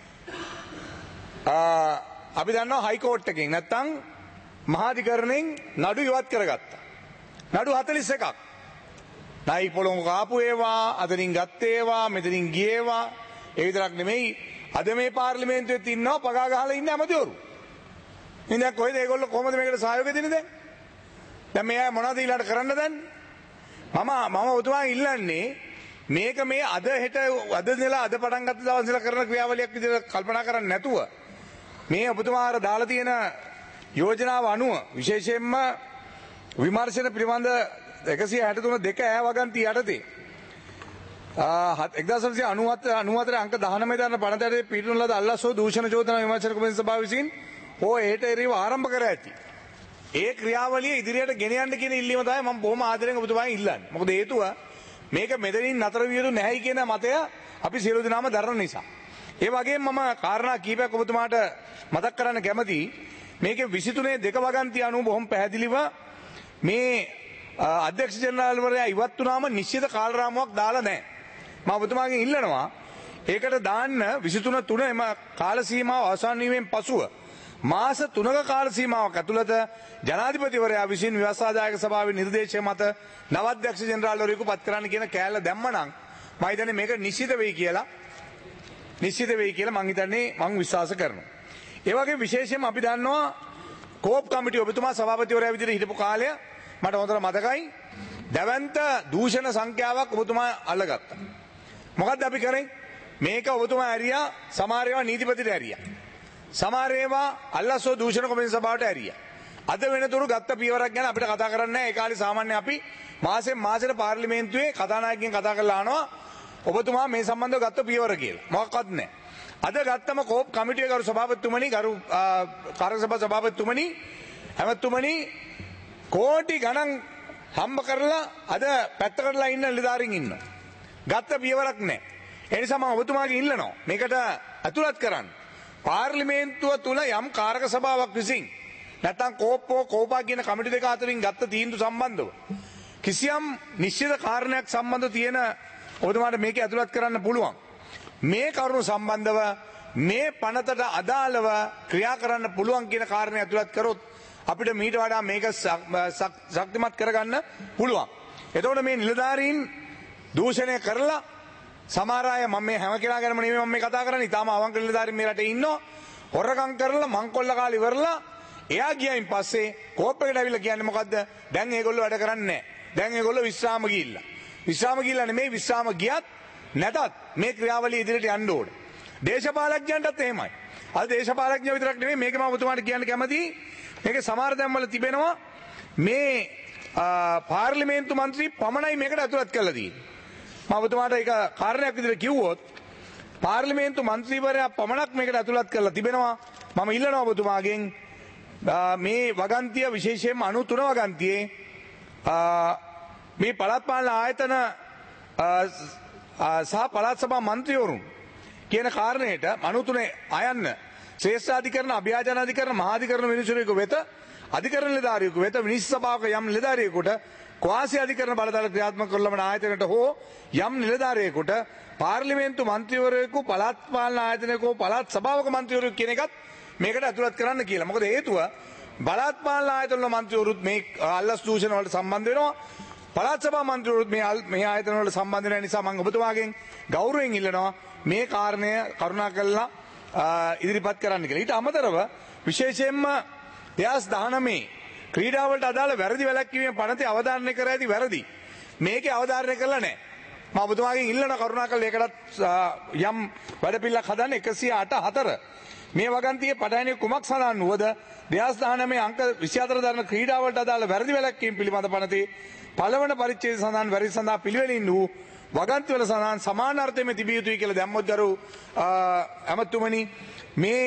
අපි දන්නවා හයිකෝට් එකෙන් නැත්නම් මහාධිකරණයෙන් නඩු ඉවත් කරගත්තා. නඩු 41ක්. නයි පොළොංගු කාපු ඒවා, අතනින් ගත්ත ඒවා, මෙතනින් ගියේවා. ඒ විතරක් නෙමෙයි අද මේ පාර්ලිමේන්තුවේ ඉන්නවා පගා ගහලා ඉන්න ඇමතිවරු. ඉතින් දැන් කොහෙද ඒගොල්ලෝ කොහොමද මේකට සහයෝගය දෙන්නේ දැන්? දැන් මේ මොනවද ඊළඟට කරන්න දැන්? මම ඔබතුමාගෙන් ඉල්ලන්නේ මේක මේ අද හෙට අද ඉඳලා අද පටන් ගත්ත දවස් ඉඳලා කරන ක්‍රියාවලියක් විදිහට කල්පනා කරන්නේ නැතුව මේ ඔබතුමාට දාලා තියෙන යෝජනාව අනුව විශේෂයෙන්ම විමර්ශන පිළිබඳ 163 2 ඈ වගන්ති යටතේ 1994 අංක 19 දරන පනතේ පිටුන ලද අල්ලසෝ දූෂණ චෝදනා විමර්ශන කොමිෂන් සභාව විසින් හෝ ඒට එරෙහිව ආරම්භ කර ඇති. ඒ ක්‍රියාවලිය ඉදිරියට ගෙන යන්න කියන ඉල්ලීම තමයි මම බොහොම ආදරෙන් ඔබතුමාගෙන් ඉල්ලන්නේ. මොකද හේතුව මේක මෙතනින් නතර විය යුතු නැහැයි කියන මතය අපි සියලු දෙනාම දරන නිසා. ඒ වගේම මම කාරණා කීපයක් ඔබතුමාට මතක් කරන්න කැමතියි. මේකේ 23 දෙක වගන්ති අනුව බොහොම පැහැදිලිව මේ අධ්‍යක්ෂ ජනරාල්වරයා ඉවත් වුණාම නිශ්චිත කාලරාමුවක් දාලා නැහැ. මම ඔබතුමාගෙන් ඉල්ලනවා ඒකට දාන්න 23 එම කාල සීමාව අවසන් වීමෙන් පසුව මාස 3ක කාල සීමාවක් ඇතුළත ජනාධිපතිවරයා විසින් ව්‍යවස්ථාදායක සභාවේ නිර්දේශය මත නව අධ්‍යක්ෂ ජනරාල්වරයෙකු පත් කරන්න කියන කෑල්ල දැම්මනම් මම හිතන්නේ මේක නිශ්චිත වෙයි කියලා මම හිතන්නේ මම විශ්වාස කරනවා. ඒ වගේ විශේෂයෙන්ම අපි දන්නවා කෝප් කමිටුව ඔබතුමා සභාපතිවරයා විදිහට හිටපු කාලය මට හොඳට මතකයි. දැවැන්ත දූෂණ සංඛ්‍යාවක් ඔබතුමා අල්ලගත්තා. මොකද්ද අපි කරේ? මේක ඔබතුමා ඇරියා සමහර ඒවා නීතිපතිට ඇරියා. සමහර ඒවා අල්ලසෝ දූෂණ කොමිෂන් සභාවට ඇරියා. අද වෙනතුරු ගත්ත පියවරක් ගැන අපිට කතා කරන්න නැහැ. ඒ කාලේ සාමාන්‍ය අපි මාසෙන් මාසෙට පාර්ලිමේන්තුවේ කතානායකයන් කතා කරලා අහනවා ඔබතුමා මේ සම්බන්ධව ගත්ත පියවර කියලා. මොකක්වත් නැහැ. අද ගත්තම කෝප් කමිටුවේ ගරු සභාපතිතුමනි ගරු කාර්ය සභා සභාපතිතුමනි ඇමතුමනි කෝටි ගණන් හම්බ කරලා අද පැත්තකටලා ඉන්න නිලධාරීන් ඉන්නවා. ගත්ත පියවරක් නැහැ. ඒ නිසා මම ඔබතුමාගෙන් ඉල්ලනවා මේකට අතුලත් කරන්න. පාර්ලිමේන්තුව තුල යම් කාරක සභාවක් විසින් නැත්නම් කෝපා කියන කමිටු දෙක අතරින් ගත්ත තීන්දුව සම්බන්ධව කිසියම් නිශ්චිත කාරණයක් සම්බන්ධව තියෙන ඔබතුමාට මේක ඇතුළත් කරන්න පුළුවන්. මේ කරුණු සම්බන්ධව මේ පනතට අදාළව ක්‍රියා කරන්න පුළුවන් කියන කාරණය ඇතුළත් කරොත් අපිට මීට වඩා මේක ශක්තිමත් කරගන්න පුළුවන්. එතකොට මේ නිලධාරීන් දූෂණය කරලා සමහර අය මම මේ හැම කෙනා ගැනම නෙමෙයි මම මේ කතා කරන්නේ. තාම අවංක නිලධාරීන් මේ රටේ ඉන්නවා. හොරකම් කරලා මංකොල්ල කාලේ ඉවරලා එයා ගියයින් පස්සේ කෝප් එකට ඇවිල්ලා කියන්නේ මොකද්ද? දැන් ඒගොල්ලෝ වැඩ කරන්නේ නැහැ. දැන් ඒගොල්ලෝ විශ්‍රාම ගිහිල්ලා. විශ්‍රාම ගිහිල්ලා නෙමෙයි විශ්‍රාම ගියත් නැතත් මේ ක්‍රියාවලිය ඉදිරියට යන්න ඕනේ. දේශපාලඥයන්ටත් එහෙමයි. අද දේශපාලඥයෝ විතරක් නෙමෙයි මේක මම ඔබතුමාට කියන්න කැමතියි. මේකේ සමහර දැන්වල තිබෙනවා මේ පාර්ලිමේන්තු මන්ත්‍රී පමණයි මේකට ඇතුළත් කරලා තියෙන්නේ. මම ඔබතුමාට ඒක කාරණයක් විදිහට කිව්වොත් පාර්ලිමේන්තු මන්ත්‍රීවරයා පමණක් මේකට ඇතුළත් කරලා තිබෙනවා. මම ඉල්ලනවා ඔබතුමාගෙන් මේ වගන්තිය විශේෂයෙන්ම 93 වගන්තියේ මේ පළාත් පාලන ආයතන සහ පළාත් සභා මන්ත්‍රීවරුන් කියන කාරණයට 93 අයන්න ශ්‍රේෂ්ඨාධිකරණ අභියාචනාධිකරණ මහාධිකරණ මිනිසුරෙකු වෙත අධිකරණ නිලධාරියෙකු වෙත විනිශ්චය සභාවක යම් නිලධාරියෙකුට ක්වාසි අධිකරණ බලතල ක්‍රියාත්මක කරන ලබන ආයතනයට හෝ යම් නිලධාරියෙකුට පාර්ලිමේන්තු මන්ත්‍රීවරයෙකු පළාත් පාලන ආයතනයක පළාත් සභාවක මන්ත්‍රීවරයෙකු කියන එකත් මේකට ඇතුළත් කරන්න කියලා. මොකද හේතුව පළාත් පාලන ආයතන වල මන්ත්‍රීවරුත් මේ අල්ලස් දූෂණ වලට සම්බන්ධ වෙනවා. පළාත් සභා මන්ත්‍රීවරුත් මේ ආයතන වලට සම්බන්ධ වෙන නිසා මම ඔබතුමාගෙන් ගෞරවයෙන් ඉල්ලනවා මේ කාරණය කරුණාකරලා ඉදිරිපත් කරන්න කියලා. ඊට අමතරව විශේෂයෙන්ම 2019 ක්‍රීඩාවලට අදාළ වැරදි වැළැක්වීමේ පනතේ අවධාරණය කර ඇති වැරදි මේකේ අවධාරණය කරලා නැහැ. මම ඔබතුමාගෙන් ඉල්ලන කරුණාකරලා ඒකටත් යම් වැඩපිළිවෙලක් හදන්න 108 මේ වගන්තියේ පඩයනේ කුමක් සඳහන් වුවද 2019 අංක 24 දරන ක්‍රීඩාවලට අදාළ වැරදි වැළැක්වීම පිළිබඳ පනතේ පළවන පරිච්ඡේදය සඳහන් වැරදි සඳහා පිළිවෙලින් වූ වගන්තිවල සඳහන් සමානාර්ථයෙන් තිබිය යුතුයි කියලා දැම්මොත් ගරු ඇමතුමනි මේ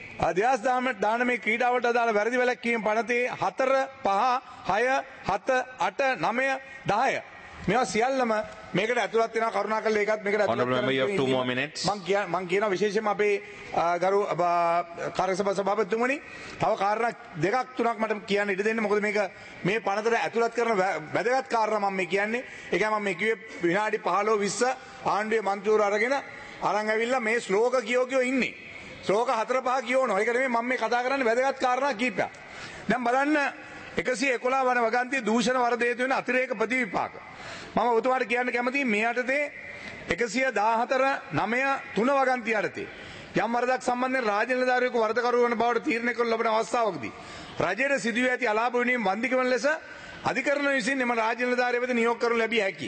2019 ක්‍රීඩාවලට අදාළ වැරදි වැළැක්වීම පනතේ 4 5 6 7 8 9 10 මේවා සියල්ලම මේකට ඇතුළත් වෙනවා. කරුණාකරලා ඒකත් මේකට ඇතුළත් මම කියනවා විශේෂයෙන්ම අපේ ගරු කාර්යසභා සභාපතිතුමනි තව කාරණා දෙකක් තුනක් මට කියන්න ඉඩ දෙන්න. මොකද මේක මේ පනතට ඇතුළත් කරන වැදගත් කාරණා මම මේ කියන්නේ. ඒකයි මම මේ කිව්වේ විනාඩි 15 20 ආණ්ඩුවේ මන්ත්‍රීවරු අරගෙන අරන් ඇවිල්ලා මේ ශ්ලෝක කියෝ ඉන්නේ. ශ්ලෝක 4-5 කියවනවා. ඒක නෙමෙයි මම මේ කතා කරන්නේ වැදගත් කාරණා කීපයක්. දැන් බලන්න 111 වන වගන්තියේ දූෂණ වරද හේතු වෙන අතිරේක ප්‍රතිවිපාක. මම ඔබතුමාට කියන්න කැමතියි මේ යටතේ 114 9 3 වගන්තිය යටතේ යම් වරදක් සම්බන්ධයෙන් රාජ්‍ය නිලධාරියෙකු වරදකරු වන බවට තීරණය කරන ලබන අවස්ථාවකදී රජයේ සිදුවී ඇති අලාභ වීම වන්දිකවන ලෙස අධිකරණ විසින් එම රාජ්‍ය නිලධාරිය වෙත නියෝග කරනු ලැබිය හැකියි.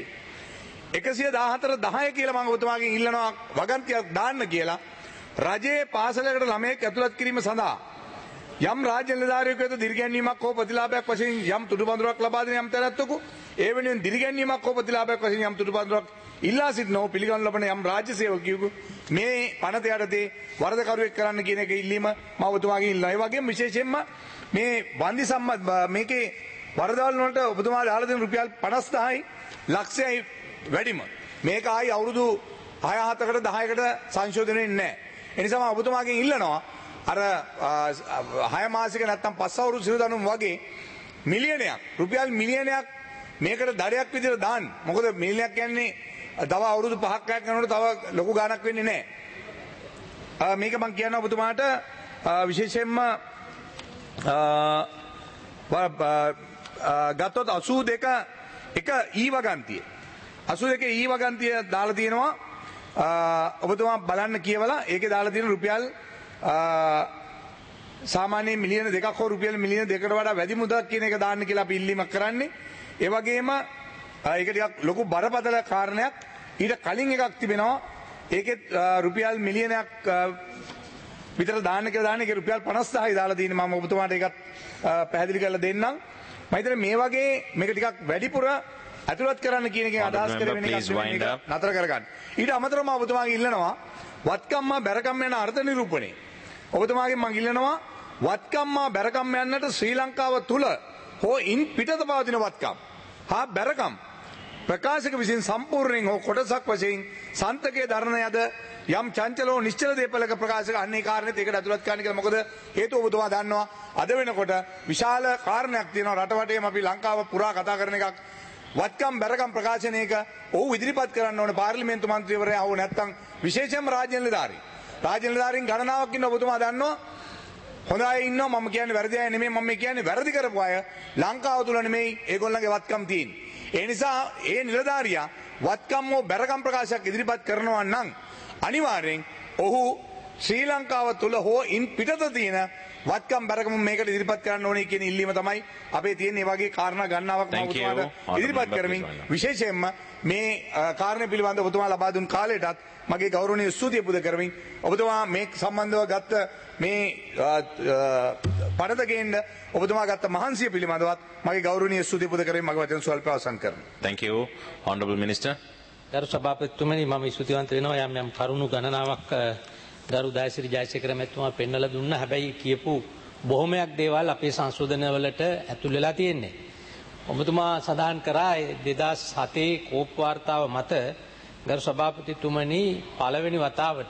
114 10 කියලා මම ඔබතුමාගෙන් ඉල්ලනවා වගන්තියක් දාන්න කියලා. රජයේ පාසලකට ළමයෙක් ඇතුළත් කිරීම සඳහා යම් රාජ්‍ය නිලධාරියෙකු වෙත දිරිගැන්වීමක් හෝ ප්‍රතිලාභයක් වශයෙන් යම් තුඩුපඳුරක් ලබා දෙන යම් තැනැත්තෙකු ඒ වෙනුවෙන් දිරිගැන්වීමක් හෝ ප්‍රතිලාභයක් වශයෙන් යම් තුඩුපඳුරක් ඉල්ලා සිටිනෝ පිළිගනු ලබන යම් රාජ්‍ය සේවකයෙකු මේ පනත යටතේ වරදකරුවෙක් කරන්න කියන එක ඉල්ලීම මම ඔබතුමාගෙන් ඉල්ලනවා. ඒ වගේම විශේෂයෙන්ම මේ වන්දි මේකේ වරදවල් වලට ඔබතුමා දාලා දෙන රුපියල් 50000යි ලක්ෂයයි වැඩිම. මේක ආයි අවුරුදු 6-7කට 10කට සංශෝධනය වෙන්නේ නැහැ. ඒ නිසා මම ඔබතුමාගෙන් ඉල්ලනවා අර 6 මාසික නැත්තම් 5 අවුරුදු සිරු දනුම් වගේ මිලියනයක් රුපියල් මිලියනයක් මේකට දඩයක් විදිහට දාන්න. මොකද මිලියනයක් කියන්නේ තව අවුරුදු 5ක් යනකොට තව ලොකු ගාණක් වෙන්නේ නැහැ. මේක මම කියනවා ඔබතුමාට විශේෂයෙන්ම ගත්තොත් 82 එක ඊ වගන්තිය 82 ඊ වගන්තිය දාලා තියෙනවා. ඔබතුමා බලන්න කියවලා ඒකේ දාලා තියෙන රුපියල් සාමාන්‍ය මිලියන 2ක් හෝ රුපියල් මිලියන 2කට වඩා වැඩි මුදලක් කියන එක දාන්න කියලා අපි ඉල්ලීමක් කරන්නේ. ඒ වගේම ඒක ටිකක් ලොකු බරපතල කාරණයක්. ඊට කලින් එකක් තිබෙනවා. ඒකෙත් රුපියල් මිලියනයක් විතර දාන්න කියලා දාන්නේ. ඒක රුපියල් 50000යි දාලා තියෙන්නේ. මම ඔබතුමාට ඒකත් පැහැදිලි කරලා දෙන්නම්. මම හිතන්නේ මේ වගේ මේක ටිකක් වැඩිපුර ඇතුළත් කරන්න කියන එකෙන් අදහස් කරගෙන මේක නතර කරගන්න. ඊට අමතරව මම ඔබතුමාගෙන් ඉල්ලනවා වත්කම්මා බැරකම් යන අර්ථ නිරූපණය. ඔබතුමාගෙන් මම ඉල්ලනවා වත්කම්මා බැරකම් යන්නට ශ්‍රී ලංකාව තුල හෝ ඉන් පිටත පවතින වත්කම් හා බැරකම් ප්‍රකාශක විසින් සම්පූර්ණයෙන් හෝ කොටසක් වශයෙන් සන්තකයේ දරණ යද යම් චංචලෝ නිශ්චල දේපලක ප්‍රකාශක අන්නේ කාරණේත් ඒකට ඇතුළත් කරන්න කියලා. මොකද හේතුව ඔබතුමා දන්නවා අද වෙනකොට විශාල කාරණයක් තියෙනවා රට වටේම අපි ලංකාව පුරා කතා කරන එකක්. වත්කම් බැරකම් ප්‍රකාශනයක ඔහු ඉදිරිපත් කරන්න ඕන පාර්ලිමේන්තු මන්ත්‍රීවරයා හෝ නැත්නම් විශේෂයෙන්ම රාජ්‍ය නිලධාරී. රාජ්‍ය නිලධාරීන් ගණනාවක් ඉන්න ඔබතුමා දන්නවා. හොඳ අය ඉන්නවා. මම කියන්නේ වැරදි අය නෙමෙයි. මම කියන්නේ වැරදි කරපු අය ලංකාව තුල නෙමෙයි ඒගොල්ලන්ගේ වත්කම් තියෙන්නේ. ඒ නිසා ඒ නිලධාරියා වත්කම් හෝ බැරකම් ප්‍රකාශයක් ඉදිරිපත් කරනවා නම් අනිවාර්යෙන් ඔහු ශ්‍රී ලංකාව තුල හෝ ඉන් පිටත තියෙන වත්කම් බැරකම් මේකට ඉදිරිපත් කරන්න ඕනේ කියන ඉල්ලීම තමයි අපේ තියෙන. මේ වගේ කාරණා ගණනාවක් මම ඔබතුමාට ඉදිරිපත් කරමින් විශේෂයෙන්ම මේ කාරණේ පිළිබඳව ඔබතුමා ලබා දුන් කාලයටත් මගේ ගෞරවනීය ස්තුතිය පුද කරමින් ඔබතුමා මේ සම්බන්ධව ගත්ත මේ පරද ගේන්න ඔබතුමා ගත්ත මහන්සිය පිළිබඳවත් මගේ ගෞරවනීය ස්තුතිය පුද කරමින් මගේ වචන ස්වල්ප අවසන් කරනවා. Thank you, Honorable Minister. ගරු සභාපතිතුමනි මම ස්තුතිවන්ත වෙනවා යම් කරුණු ගණනාවක් ගරු දයසිරි ජයසේකර මැතිතුමා පෙන්වලා දුන්නා. හැබැයි කියපු බොහොමයක් දේවල් අපේ සංශෝධනවලට ඇතුල් වෙලා තියෙන්නේ. ඔබතුමා සඳහන් කරා 2007 කෝප් වාර්තාව මත ගරු සභාපතිතුමනි පළවෙනි වතාවට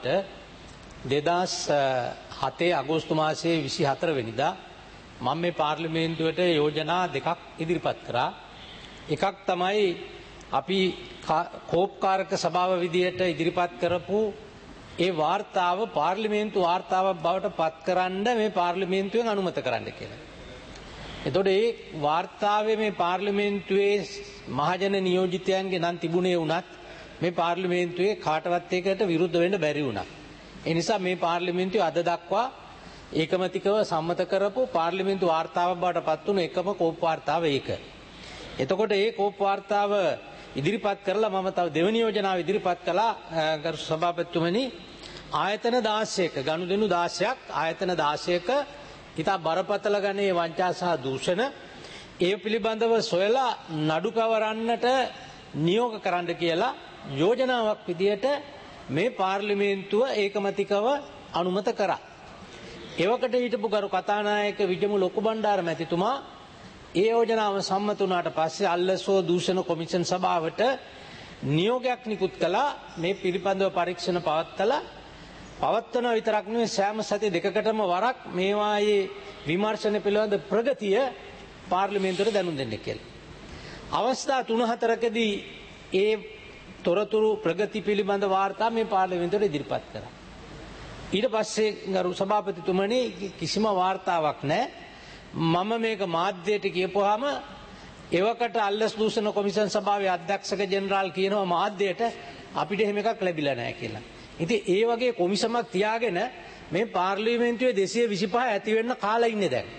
2007 අගෝස්තු මාසයේ 24 වෙනිදා මම මේ පාර්ලිමේන්තුවට යෝජනා දෙකක් ඉදිරිපත් කරා. එකක් තමයි අපි කෝප්කාරක සභාව විදියට ඉදිරිපත් කරපු ඒ වාර්තාව පාර්ලිමේන්තු වාර්තාවක් බවට පත් කරන්න මේ පාර්ලිමේන්තුවෙන් අනුමත කරන්න කියලා. එතකොට ඒ වාර්තාවේ මේ පාර්ලිමේන්තුවේ මහජන නියෝජිතයන්ගේ නම් තිබුණේ වුණත් මේ පාර්ලිමේන්තුවේ කාටවත් ඒකට විරුද්ධ වෙන්න බැරි වුණා. ඒ නිසා මේ පාර්ලිමේන්තුව අද දක්වා ඒකමතිකව සම්මත කරපු පාර්ලිමේන්තු වාර්තාවක් බවට පත් වුණු එකම කෝප් වාර්තාව ඒක. එතකොට ඒ කෝප් වාර්තාව ඉදිරිපත් කරලා මම තව දෙවෙනි යෝජනාව ඉදිරිපත් කළා ගරු සභාපතිතුමනි ආයතන 16ක ගනුදෙනු 16ක් ආයතන 16ක ඉතා බරපතල ගණයේ වංචා සහ දූෂණ ඒ පිළිබඳව සොයලා නඩු පවරන්නට නියෝග කරන්න කියලා යෝජනාවක් විදියට මේ පාර්ලිමේන්තුව ඒකමතිකව අනුමත කරා. එවකට හිටපු ගරු කතානායක විජමු ලොකු බණ්ඩාර මැතිතුමා ඒ යෝජනාව සම්මත වුණාට පස්සේ අල්ලසෝ දූෂණ කොමිෂන් සභාවට නියෝගයක් නිකුත් කළා. මේ පිළිබඳව පරීක්ෂණ පවත්වන විතරක් නෙවෙයි සෑම සති දෙකකටම වරක් මේවායේ විමර්ශන පිළිබඳ ප්‍රගතිය පාර්ලිමේන්තුවට දැනුම් දෙන්න කියලා. අවස්ථා 3-4කදී ඒ තොරතුරු ප්‍රගති පිළිබඳ වාර්තා මේ පාර්ලිමේන්තුවට ඉදිරිපත් කරා. ඊට පස්සේ ගරු සභාපතිතුමනි කිසිම වාර්තාවක් නැහැ. මම මේක මාධ්‍යයට කියපුවාම එවකට අල්ලස් දූෂණ කොමිෂන් සභාවේ අධ්‍යක්ෂක ජෙනරාල් කියනවා මාධ්‍යයට අපිට එහෙම එකක් ලැබිලා නැහැ කියලා. ඉතින් ඒ වගේ කොමිසමක් තියාගෙන මේ පාර්ලිමේන්තුවේ 225 ඇති වෙන්න කාලා ඉන්නේ දැන්.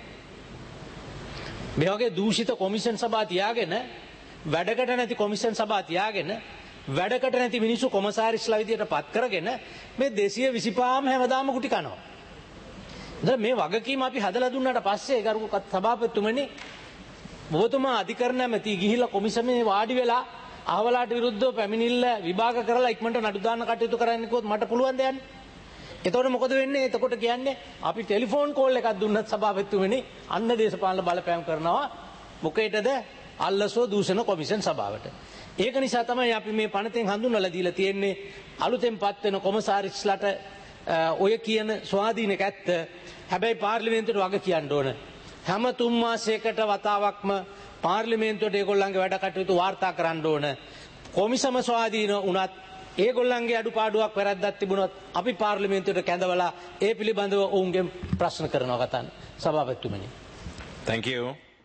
මේ වගේ දූෂිත කොමිෂන් සභා තියාගෙන වැඩකට නැති කොමිෂන් සභා තියාගෙන වැඩකට නැති මිනිස්සු කොමසාරිස්ලා විදියට පත් කරගෙන මේ 225ම හැමදාම කුටි කනවා. මේ වගකීම අපි හදලා දුන්නාට පස්සේ ගරු සභාපතිතුමනි ඔබතුමා අධිකරණ ඇමති ගිහිල්ලා කොමිසමේ වාඩි වෙලා අහවලාට විරුද්ධව පැමිණිල්ල විභාග කරලා ඉක්මනට නඩු දාන්න කටයුතු කරන්න කිව්වොත් මට පුළුවන් ද යන්නේ. එතකොට මොකද වෙන්නේ? එතකොට කියන්නේ අපි ටෙලිෆෝන් කෝල් එකක් දුන්නත් සභාපතිතුමනි අන්න දේශපාලන බලපෑම් කරනවා මොකේටද? අල්ලසෝ දූෂණ කොමිෂන් සභාවට. ඒක නිසා තමයි අපි මේ පනතෙන් හඳුන්වලා දීලා තියෙන්නේ අලුතෙන්පත් වෙන කොමසාරිස්ලාට ඔය කියන ස්වාධීනක ඇත්ත. හැබැයි පාර්ලිමේන්තුවට වග කියන්න ඕන. හැම 3 මාසයකට වතාවක්ම පාර්ලිමේන්තුවට ඒගොල්ලන්ගේ වැඩ කටයුතු වාර්තා කරන්න ඕන. කොමිසම ස්වාධීන වුණත් ඒගොල්ලන්ගේ අඩුපාඩුවක් වැරද්දක් තිබුණොත් අපි පාර්ලිමේන්තුවට කැඳවලා ඒ පිළිබඳව ඔවුන්ගෙන් ප්‍රශ්න කරනවා කතන සභාපතිතුමනි. Thank you.